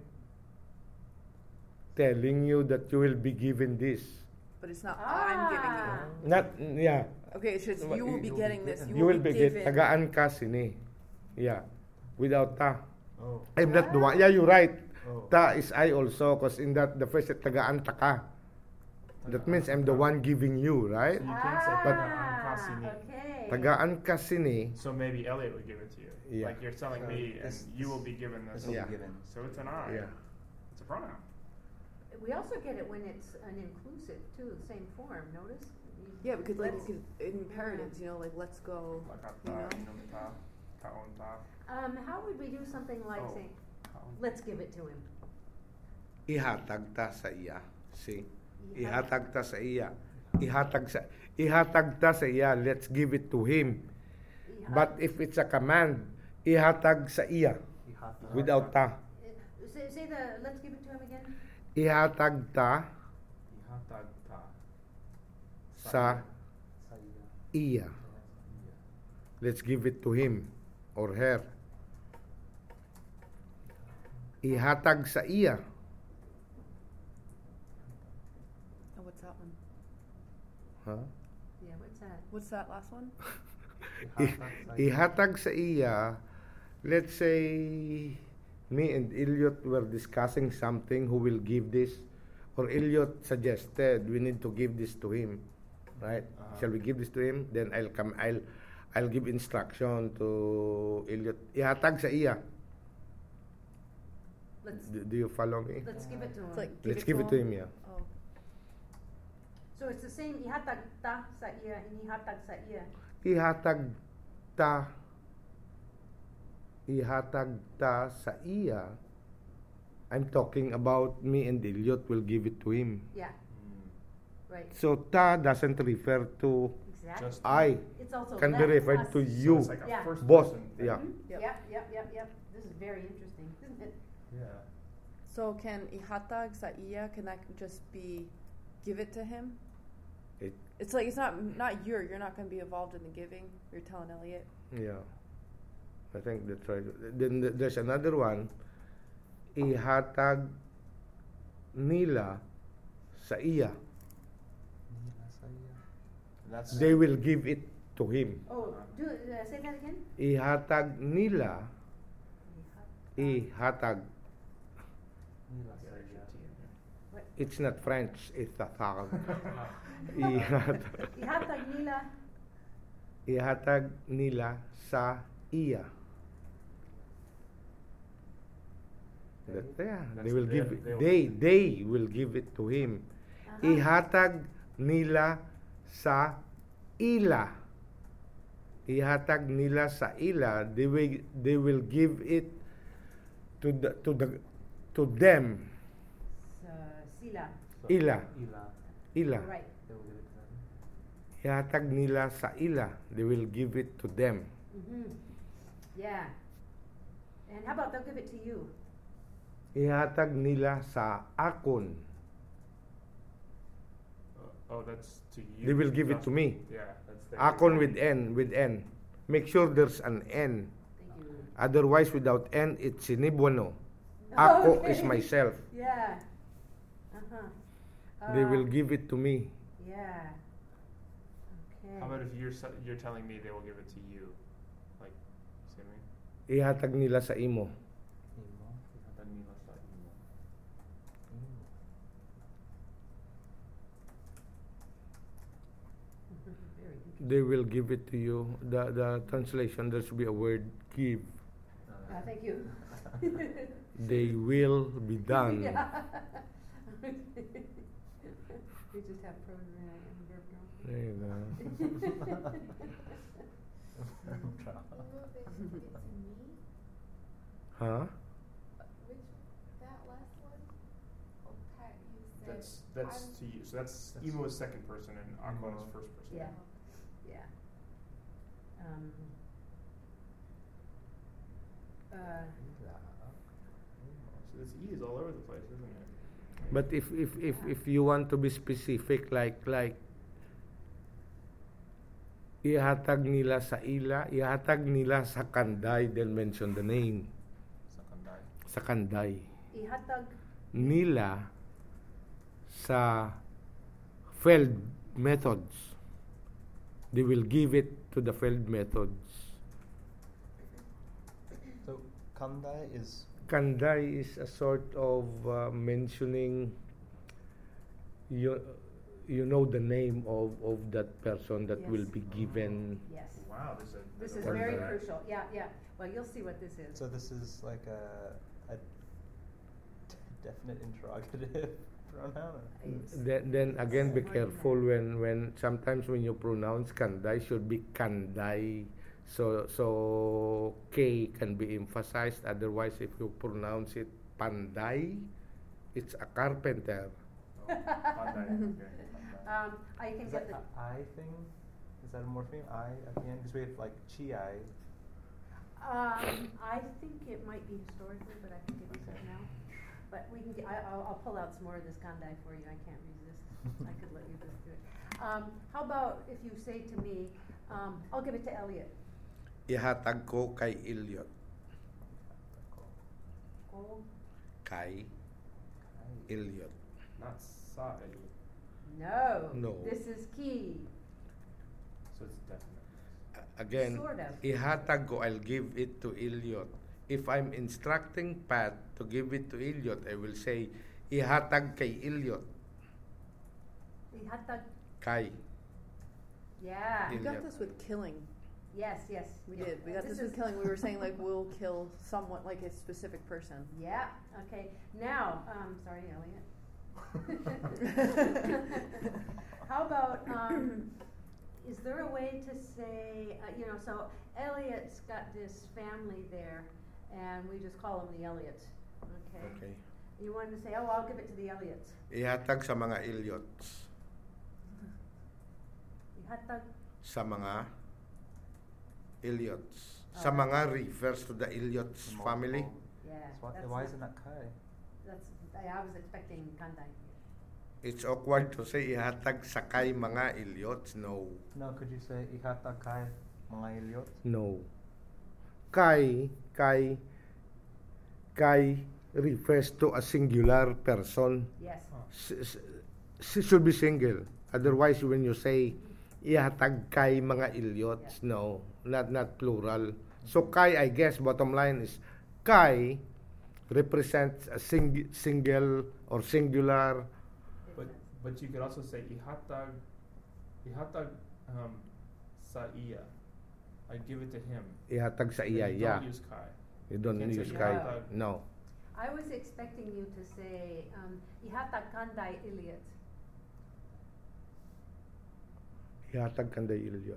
telling you that you will be given this. But it's not I'm giving you. Not yeah. Okay, it's just you will be getting this. You will be given. tagaan ka sini. Yeah. Without ta. Oh. I'm not the one. Yeah, you're right. Oh. Ta is I also, because in that the first tagaan taka. That means I'm the one giving you, right? So you can't say tagaan ka sini. okay. Tagaan ka sini. So maybe Elliot would give it to you. Yeah. Like you're telling So me, and this- you will be given this. This will Yeah. be given. So it's an I. Yeah. It's a pronoun. We also get it when it's an inclusive too, the same form, notice? Yeah, because like Let's- you could imperatives, you know, like let's go. Wakata, You know? inumita, kaonta. How would we do something like Oh. saying, kaon. let's give it to him? Ihatag ta sa iya. See? Ihatag. Ihatag ta sa iya. Ihatag ta sa iya. Let's give it to him. But if it's a command, ihatag sa iya without ta. Say the, let's give it to him again? Ihatag ta Ihatag ta. sa iya. Let's give it to him or her. Ihatag sa iya. Oh, what's that one? Huh? Yeah, what's that? What's that last one? Ihatag sa iya. Let's say me and Elliot were discussing something, who will give this, or Elliot suggested we need to give this to him, right? Shall we give this to him? Then I'll give instruction to Elliot. Ihatag sa iya. Do you follow me? Let's give it to him. It's like Let's give it to him, yeah. Oh, So it's the same, ihatag ta sa iya, inihatag sa iya. Ihatag ta sa iya. I'm talking about me and Elliot will give it to him. Yeah, right, So ta doesn't refer to exactly. Just I. It's also Can be let referred us. to So you. it's like a Yeah. first Both. person thing. Yeah. Mhm. Yep. This is very interesting, isn't it? Yeah. so can ihatag sa iya, can that just be give it to him? It's like it's not you're not going to be involved in the giving. You're telling Elliot. Yeah. I think that's right. Then there's another one. ihatag nila sa iya. That's They will give it to him. Oh, say that again? Ihatag nila, ihatag. It's not French, it's a thug. Ihatag nila. Ihatag nila sa iya. They will give it, they will give it to him. Ihatag nila sa ila. Ihatag nila sa ila. They will give it to them. Sila. Ila. Ila. Right. Ihatag nila sa ila. They will give it to them. Mm-hmm. Yeah. And how about they'll give it to you? Ihatag nila sa akon. Oh, that's to you. They will give it to me. Yeah, that's the Akon with N. Make sure there's an N. Thank you. Otherwise, without N, it's sinibuano. Ako Okay. is myself. Yeah. Uh-huh. They will give it to me. Yeah. Okay. How about if you're telling me they will give it to you? Like, see what I mean? Ihatag nila sa imo. Very good. They will give it to you. The translation, there should be a word give. Thank you. They will be done. Yeah. We just have pronoun and verb now. There you go. Huh? That last one? Oh, Pat, you said. That's to you. So that's Emo is second person and Akon is first person. Yeah. Yeah. So this E is all over the place, isn't it? But if you want to be specific, like ihatag nila sa ila, ihatag nila sa kanday, then mention the name. Sa kanday. Ihatag Nila sa failed methods. They will give it to the failed methods. So Kandai is Kanday is a sort of mentioning you know the name of that person that Yes. will be given. yes. Wow, This is Or very the- crucial. Yeah, yeah. Well, you'll see what this is. so this is like a definite interrogative pronoun. It's- Then again, be More than careful when sometimes when you pronounce Kanday should be Kanday. So K can be emphasized. Otherwise, if you pronounce it Panday, it's a carpenter. I can Is get that the. a I thing? Is that a morpheme? I at the end? Because we have like chi. I think it might be historically, but I can give you that now. But we can. I'll pull out some more of this Kandai for you. I can't resist. I could let you just do it. How about if you say to me, I'll give it to Elliot. Ihatag ko kay Elliot. Oh, Kay Elliot. Not Sa Elliot. no. No. This is key. So it's definite. Again, Sort of. ihatag ko, I'll give it to Elliot. If I'm instructing Pat to give it to Elliot, I will say, ihatag kay Elliot. Ihatag. Kay. Yeah. We got Elliot. this with killing. Yes, yes. We yeah. did. We got this with is- killing. We were saying like we'll kill someone, like a specific person. Yeah. Okay. Now, sorry, Elliot. How about, is there a way to say, so Elliot's got this family there, and we just call them the Elliots, okay? Okay. You wanted to say, oh, I'll give it to the Elliots. Ihatag sa mga Elliots. Ihatag, Sa mga Elliots. Sa mga refers to the Elliots family. yeah. So that's why not- isn't that chi? That's, I was expecting Kandai. It's awkward to say ihatag sa kay mga Elliots. No. No, could you say ihatag kai mga Elliot? No. Kay refers to a singular person. Yes. She should be single. Otherwise, when you say, ihatag kay mga ilyots, no, not plural. So, kay, I guess, bottom line is, kay represents a single or singular. But you could also say, ihatag sa iya. I give it to him. Ihatag sa iya, You yeah. don't use kai. You don't You can't use say kay. ihatag. No. I was expecting you to say, ihatag kanday ilyot. Ihatag kanday ilyot.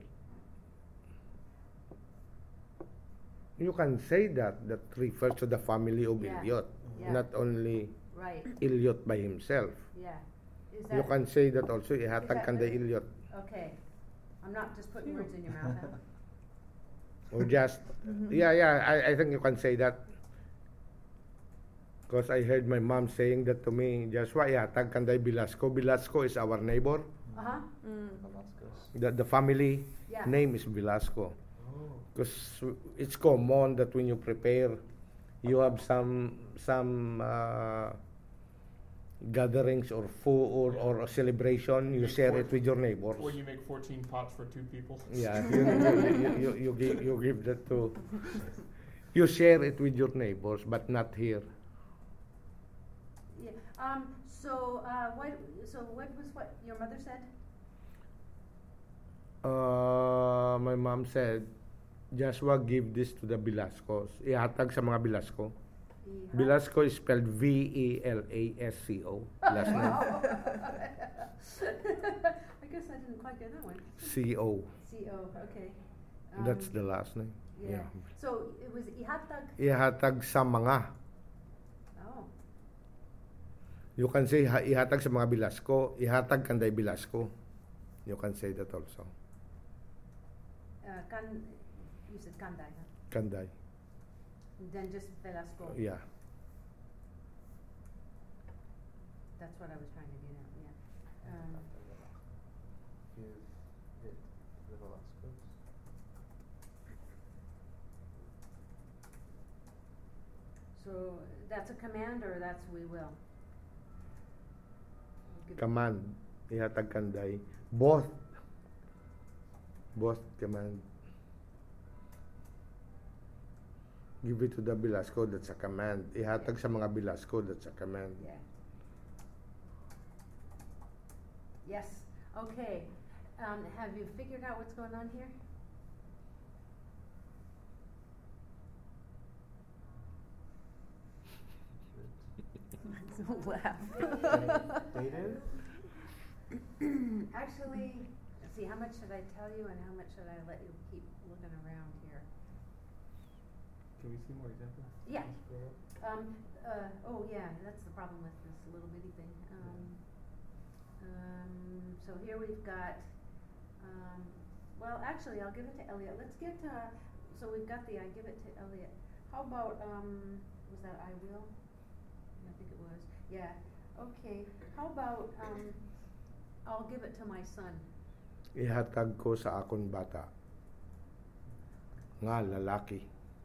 You can say that refers to the family of Yeah. Ilyot, Yeah. not only Right, Ilyot by himself. yeah. Is You that, can say that also, Is ihatag that kanday really- Ilyot. okay. I'm not just putting words in your mouth, huh? Or just, yeah, I think you can say that. Because I heard my mom saying that to me, Joshua, ihatag kanday Bilasco. Bilasco is our neighbor. Uh-huh, The family yeah. name is Velasco. Oh. Because it's common that when you prepare, you have some gatherings or food or a celebration, you share it with your neighbors. Or you make 14 pots for 2 people. Yeah, you give that to, you share it with your neighbors, but not here. Yeah, so what was what your mother said? My mom said, Joshua, give this to the Velascos. Ihatag sa mga Velasco. Velasco is spelled Velasco. Last name. I guess I didn't quite get that one. CO. C-O, okay. That's the last name. Yeah. So it was ihatag. Ihatag sa mga. Oh. You can say ihatag sa mga Velasco. Ihatag kanday Velasco. You can say that also. You said kanday, huh? Kanday. And then just Velasco. Yeah. That's what I was trying to get at. Yeah. Give it to the Velascos. So that's a command, or that's we will. Command. Ihatag kanday. Both command. Give it to the Velasco, that's a command. Ihatag sa mga Velasco, that's a command. Yeah. Yes. Okay. Have you figured out what's going on here? Don't laugh. Dative? Actually, let's see, how much should I tell you and how much should I let you keep looking around here? Can we see more examples? Yeah. Oh yeah, that's the problem with this little bitty thing. So here we've got, well, actually, I'll give it to Elliot. Let's get, so we've got the I give it to Elliot. How about, was that I will? I think it was. Yeah. Okay. How about, I'll give it to my son. Ihatag ko sa akong bata. Nga lalaki.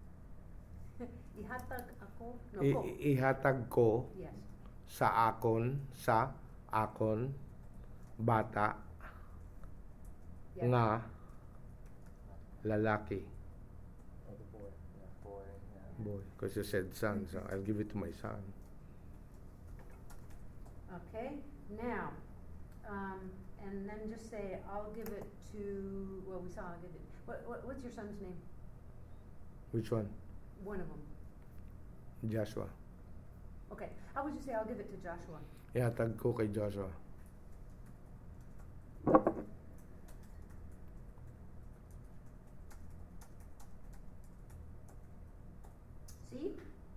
Ihatag ako? No, ko. Ihatag ko Yes. sa akon bata Yeah. nga lalaki. Oh, the boy. Yeah, boy. Yeah. Boy, because you said son, so I'll give it to my son. Okay. Now, and then just say, I'll give it to, well, we saw, I'll give it, what's your son's name? Which one? One of them. Joshua. Okay. How would you say, I'll give it to Joshua? Ihatag ko kay Joshua. See?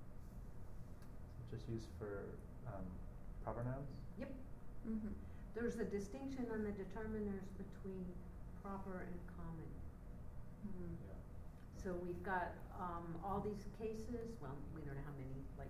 Just used for proper nouns? Yep. Mm-hmm. There's a distinction on the determiners between proper and common. Mm-hmm. Yeah. So we've got all these cases, well, we don't know how many, like,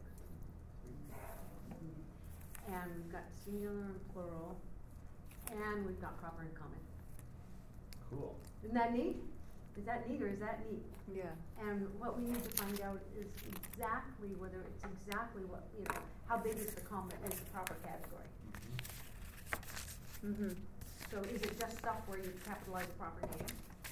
and we've got singular and plural, and we've got proper and common. Cool. Isn't that neat? Is that neat or is that neat? Yeah. And what we need to find out is exactly whether it's exactly what, how big is the proper category. Mm-hmm. So is it just stuff where you capitalize the proper name?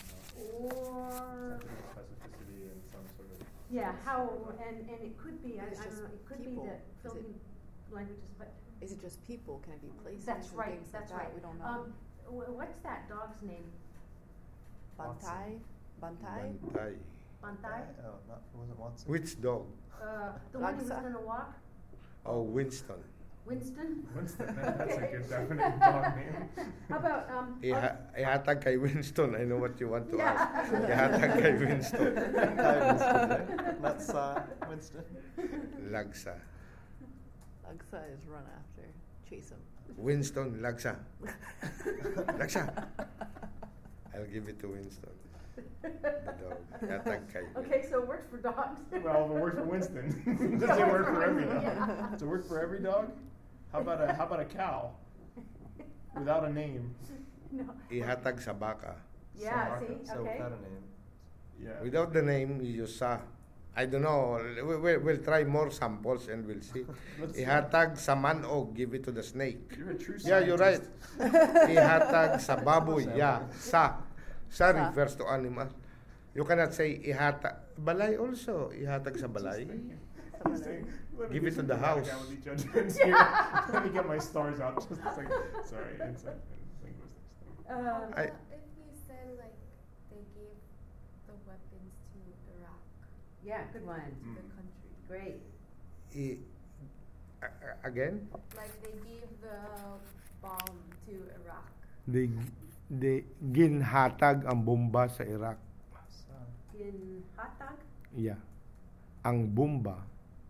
Or specificity and some sort of and it could be I don't know, it could people. be that Philippine languages, but is it just people? Can it be places? that's and right. things That's like that? right. We don't know. What's that dog's name? Bantai. Bantai. Bantay. Bantai? Oh, not, it wasn't Watson. Which dog? The one who was Laksa? going to walk. Oh, Winston. Winston. Winston. That's a good definite dog name. How about Ihatag kay Winston. I know what you want to Yeah. ask. Ihatag kay Winston. Lagsa, Winston. Lagsa. Lagsa is run after. Chase him. Winston, Lagsa. Lagsa. I'll give it to Winston. The dog. Ihatag kay Okay, so it works for dogs. Well, it works for Winston. Does it work for every dog? Does it work for every dog? How about a cow without a name? No. Ihatag sa baka. Yeah, see? So Okay. without a name. Yeah. Without the name, you use sa. I don't know. We'll try more samples and we'll see. Ihatag sa manog, give it to the snake. You're a true scientist. Yeah, you're right. Ihatag sa baboy. Yeah, sa. Sa refers to animal. You cannot say ihatag. Balay also. Ihatag sa balay. Give it to the house. Let me get my stars out. Just a second. Sorry, it's linguistics. If you said like they gave the weapons to Iraq, Yeah, good one. the country, Great. Again? like they gave the bomb to Iraq. They ginhatag ang bomba sa Iraq. In hot dog? Yeah. Ang bomba.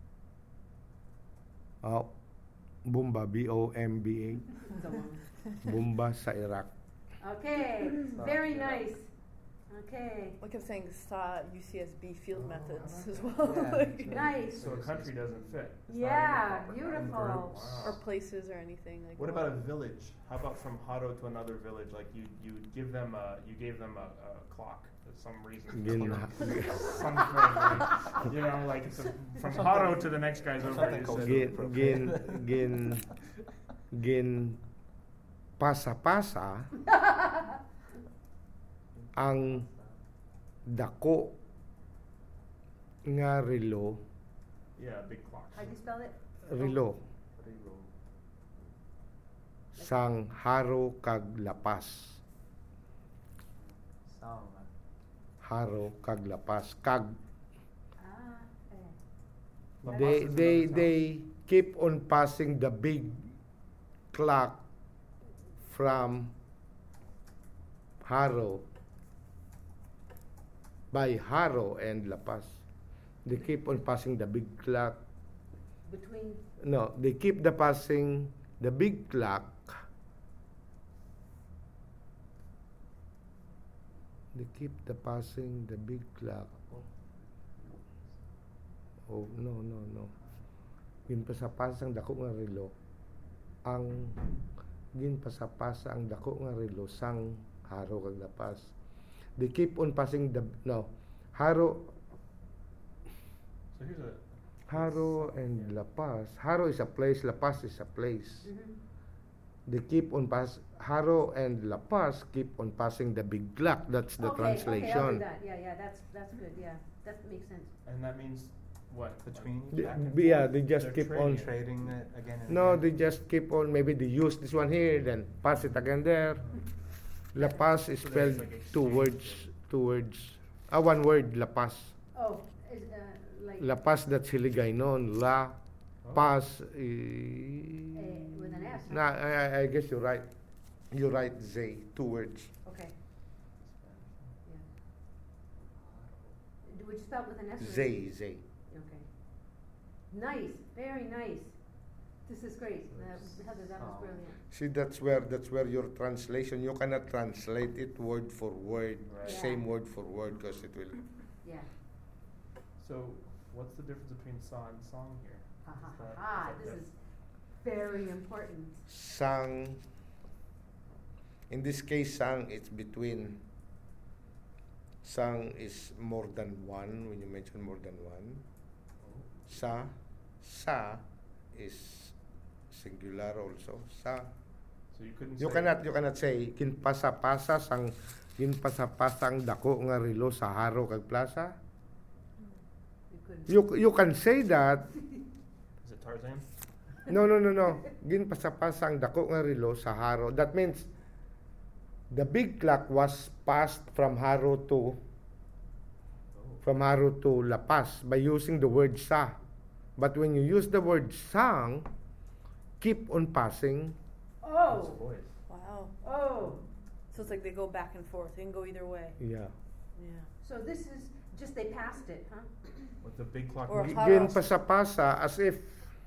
Bomba, B-O-M-B-A. Bomba sa Iraq. Okay, very nice. Okay. We kept saying UCSB field methods as well. Yeah. Nice. So a country doesn't fit. It's not Yeah, in the proper beautiful. category. Wow. Or places or anything like What that. about a village? How about from Haro to another village? Like you gave them a clock for some reason. Something like, like it's from Haro to the next guy's over. Something You said- Gin pasa-pasa ang dako nga relo Yeah, big clock. How do you spell it? relo sang Haro kag Lapas. Song. Haro kag Lapas kag Okay. they keep on passing the big clock from Haro by Haro and La Paz. They keep on passing the big clock. Between. No, they keep the passing the big clock. They keep the passing the big clock. Oh, no. Ginpasapasa ang dako nga relo. Ang ginpasapasa ang dako nga relo sang Haro kag La Paz. They keep on passing the Haro. So here's a Haro and La Paz. Haro is a place, La Paz is a place. Mm-hmm. They keep on Haro and La Paz keep on passing the big clock. That's the Okay, translation. okay, I'll do that. Yeah, that's good. Yeah, that makes sense. and that means what? Between They, back and yeah, forth? they just They're keep on. Trading it again and No, again. they just keep on. Maybe they use this one here, then pass it again there. La Paz is So spelled there's like two words. One word, La Paz. Oh, is like La Paz, that's Hiligaynon. La Paz. with an S. Huh? Nah, I guess you're right. You're right, Zay. Two words. Okay. Yeah. Would you spell it with an S? or a Zay, Z? Zay. Okay. Nice, very nice. This is great. Heather, that was brilliant. See, that's where your translation. You cannot translate it word for word, Right. Yeah. same word for word, because it will. Yeah. So what's the difference between saw and song here? Ha ha Is ha that- ha. is that This the- is very important. Sang. In this case, sang, it's between Sang is more than one when you mention more than one. Sa is singular also. Sa. So you couldn't You say cannot say ginpasapasang dako nga relo sa haro kag plaza. You can say that. Is it Tarzan? No. Ginpasapasang dako nga relo sa haro. That means the big clock was passed from haro to La Paz by using the word sa. But when you use the word sang, keep on passing. Oh, Wow. oh. So it's like they go back and forth. They can go either way. Yeah. Yeah. So this is just they passed it, huh? With the big clock. Or moving? how- Ginpasapasa as if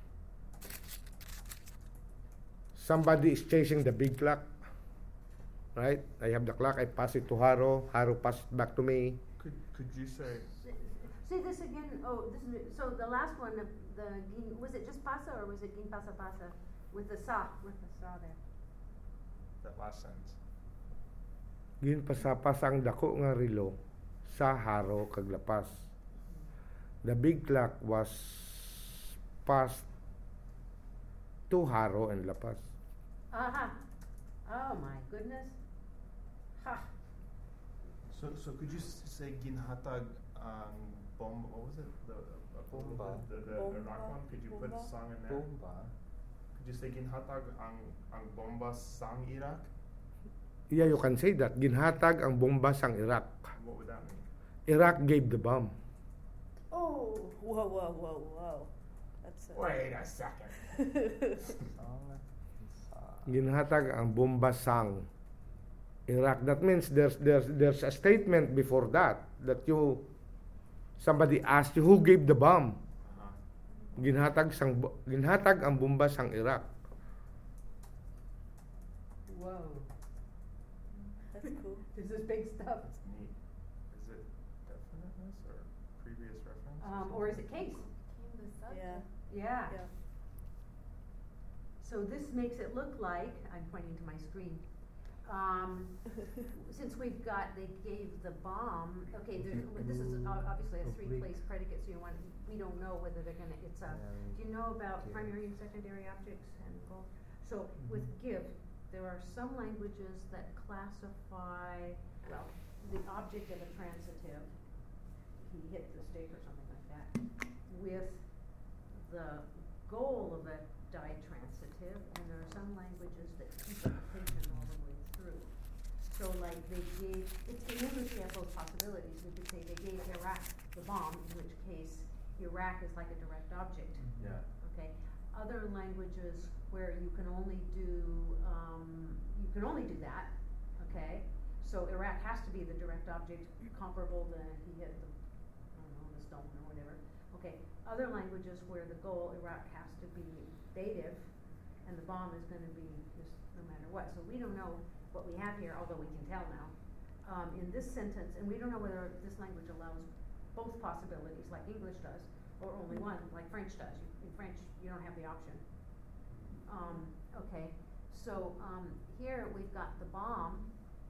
somebody is chasing the big clock. Right? I have the clock, I pass it to Haro, Haro pass it back to me. Could you say Say this again. Oh, this is, so the last one, was it just pasa or was it gin pasa pasa with the sa there? that last sentence? Ginpasapasang dako nga relo sa Haro kag La Paz. The big clock was passed to Haro and La Paz. Aha. Oh my goodness. Ha. So could you say ginhatag ang bomba? What was it? The Bomba. The rock one. Could you put Bomba. sang in there? Bomba. Could you say ginhatag ang bomba sang Iraq? Yeah, you can say that. Ginhatag ang bomba sang Iraq. What would that mean? Iraq gave the bomb. Oh. Whoa. That's Wait a second. Song. Sa. Ginhatag ang bomba sang Iraq. That means there's a statement before that somebody asked you who gave the bomb. Ginhatag ang bomba sang Iraq. Whoa. That's cool. This is big stuff. That's neat. Is it definiteness or previous reference? Or is it case? Became the subject. Yeah. Yeah. So this makes it look like, I'm pointing to my screen. Since they gave the bomb, okay, this is obviously a three-place predicate, so we don't know whether they're gonna, do you know about primary and secondary objects and both? So with give, there are some languages that classify, well, the object of a transitive, he hit the stake or something like that, with the goal of a ditransitive, and there are some languages that keep a tension all the way through. So like in English we have both possibilities. We could say they gave Iraq the bomb, in which case Iraq is like a direct object. Yeah. Okay. Other languages where you can only do that. Okay. So Iraq has to be the direct object, comparable to he hit the stone or whatever. Okay. Other languages where the goal Iraq has to be dative, and the bomb is going to be just no matter what. So we don't know what we have here, although we can tell now. In this sentence, and we don't know whether this language allows both possibilities, like English does, or only one, like French does. In French, you don't have the option. Okay, so here we've got the bomb.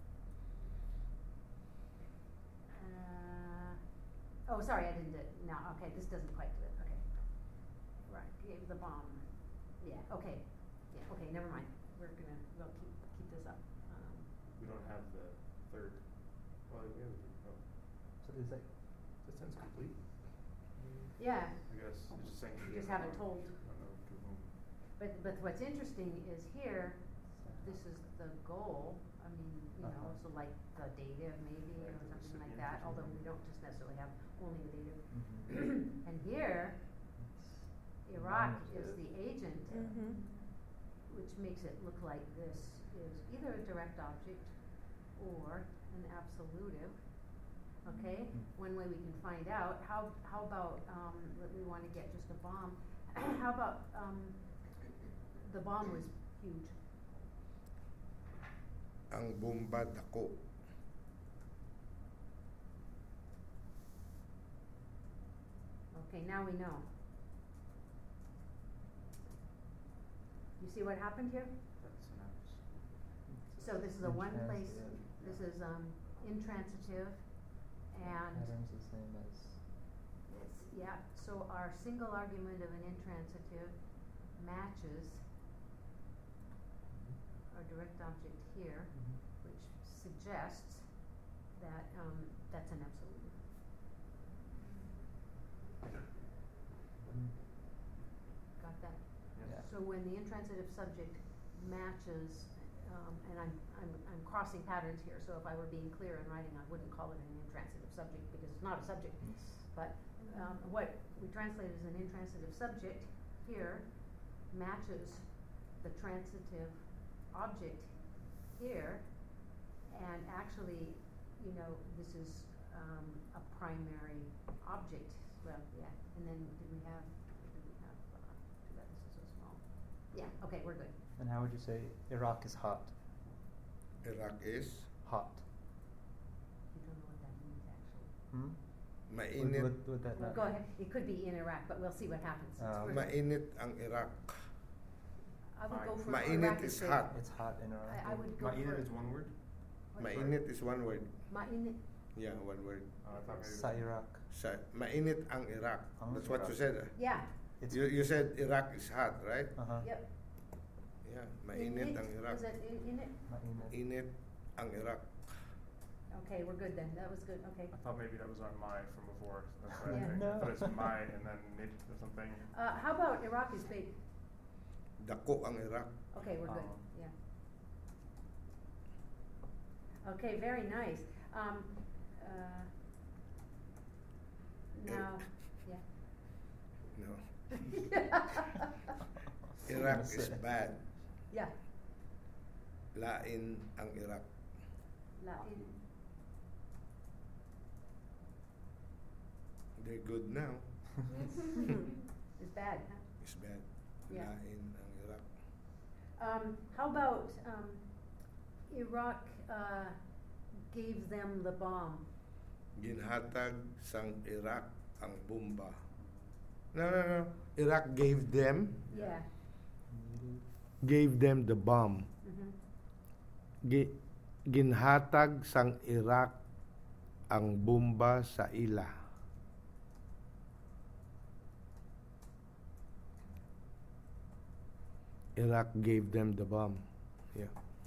Oh, sorry, I didn't do it. No, okay, this doesn't quite do it. Okay, right, gave the bomb. Yeah, okay, never mind. We'll keep this up. We don't have the third. Well, we have So is that the sentence complete. Yeah, I guess it's just saying. you just haven't told. I don't know to whom. But what's interesting is here, this is the goal. I mean, so like the dative maybe or Right, the something like recipient that. or Although we something. don't just necessarily have only the dative. Mm-hmm. And here, Iraq is the agent, Mm-hmm. which makes it look like this is either a direct object or an absolutive. Okay, one way we can find out. How about we want to get just a bomb? How about the bomb was huge. Ang bomba dako. Okay, now we know. You see what happened here? That's synapse. So this is a one place, this is intransitive, And Pattern's the same as. so our single argument of an intransitive matches our direct object here, which suggests that that's an absolute. Got that? Yeah. So when the intransitive subject matches, and I'm crossing patterns here, so if I were being clear in writing, I wouldn't call it an intransitive subject because it's not a subject. But what we translate as an intransitive subject here matches the transitive object here, and actually, this is a primary object. Well, yeah. And then did we have? Too bad this is so small. Yeah. Okay, we're good. And how would you say Iraq is hot? Iraq is Hot. You don't know what that means actually. mainit. Would that Well, not? go ahead. It could be in Iraq, but we'll see what happens. Mainit ang Iraq. I would go for Mainit Iraq is safe. hot. It's hot in Iraq. I would go Ma'init for is one word? Mainit is one word. Ma'init. Yeah, one word. I thought maybe. Sa Iraq. Mainit ang Iraq. Ang That's what Iraq. you said. Yeah. It's You said Iraq is hot, right? Yep. Yeah, mainit ang Iraq. Was that in it? Mainit. Init ang Iraq. Okay, we're good then. That was good. Okay. I thought maybe that was on my from before. That's what I Yeah. think. No. I thought it's my and then nit or something. How about Iraq is big? Dako ang Iraq. Okay, we're good. Oh. Yeah. Okay, very nice. Now, yeah. No. Iraq is bad. Yeah. Lain ang Iraq. Latin. They're good now. It's bad, huh? It's bad. Yeah. Lain ang Iraq. How about Iraq gave them the bomb? Ginhatag sang Iraq ang bomba. No. Iraq gave them Yeah. the bomb. Mm-hmm. Ginhatag sang Iraq ang bomba sa ila. Iraq gave them the bomb. Yeah.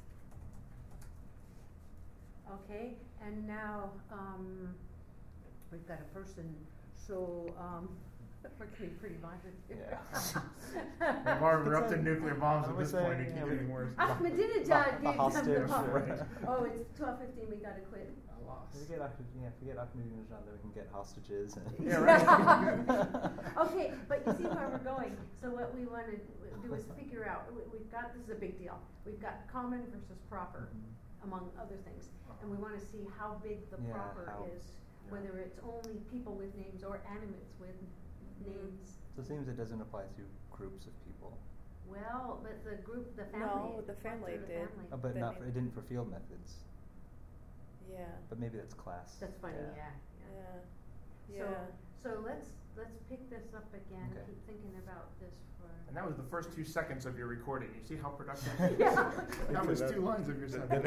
Okay, and now we've got a person, so we're getting pretty violent here. We've already up to nuclear bombs at this point. It Yeah, keeps we- getting worse. Ahmadinejad gave them the hostage, bomb. right. Oh, it's 12:15. We gotta quit. I lost. If we get Ahmadinejad, then we can get hostages. And Yeah, right. Okay, but you see where we're going. So what we want to do is figure out. We've got this is a big deal. We've got common versus proper, among other things, and we want to see how big the Yeah, proper how- is, whether it's only people with names or animates with names. So it seems it doesn't apply to groups of people. Well, but the group, the family. No, the family the did. family. But The not name- it didn't for field methods. Yeah. But maybe that's class. That's funny. Yeah. Yeah. So let's pick this up again. Okay. Keep thinking about this for. And that was the first 2 seconds of your recording. You see how productive? Yeah. That was 2 lines of your The sentence.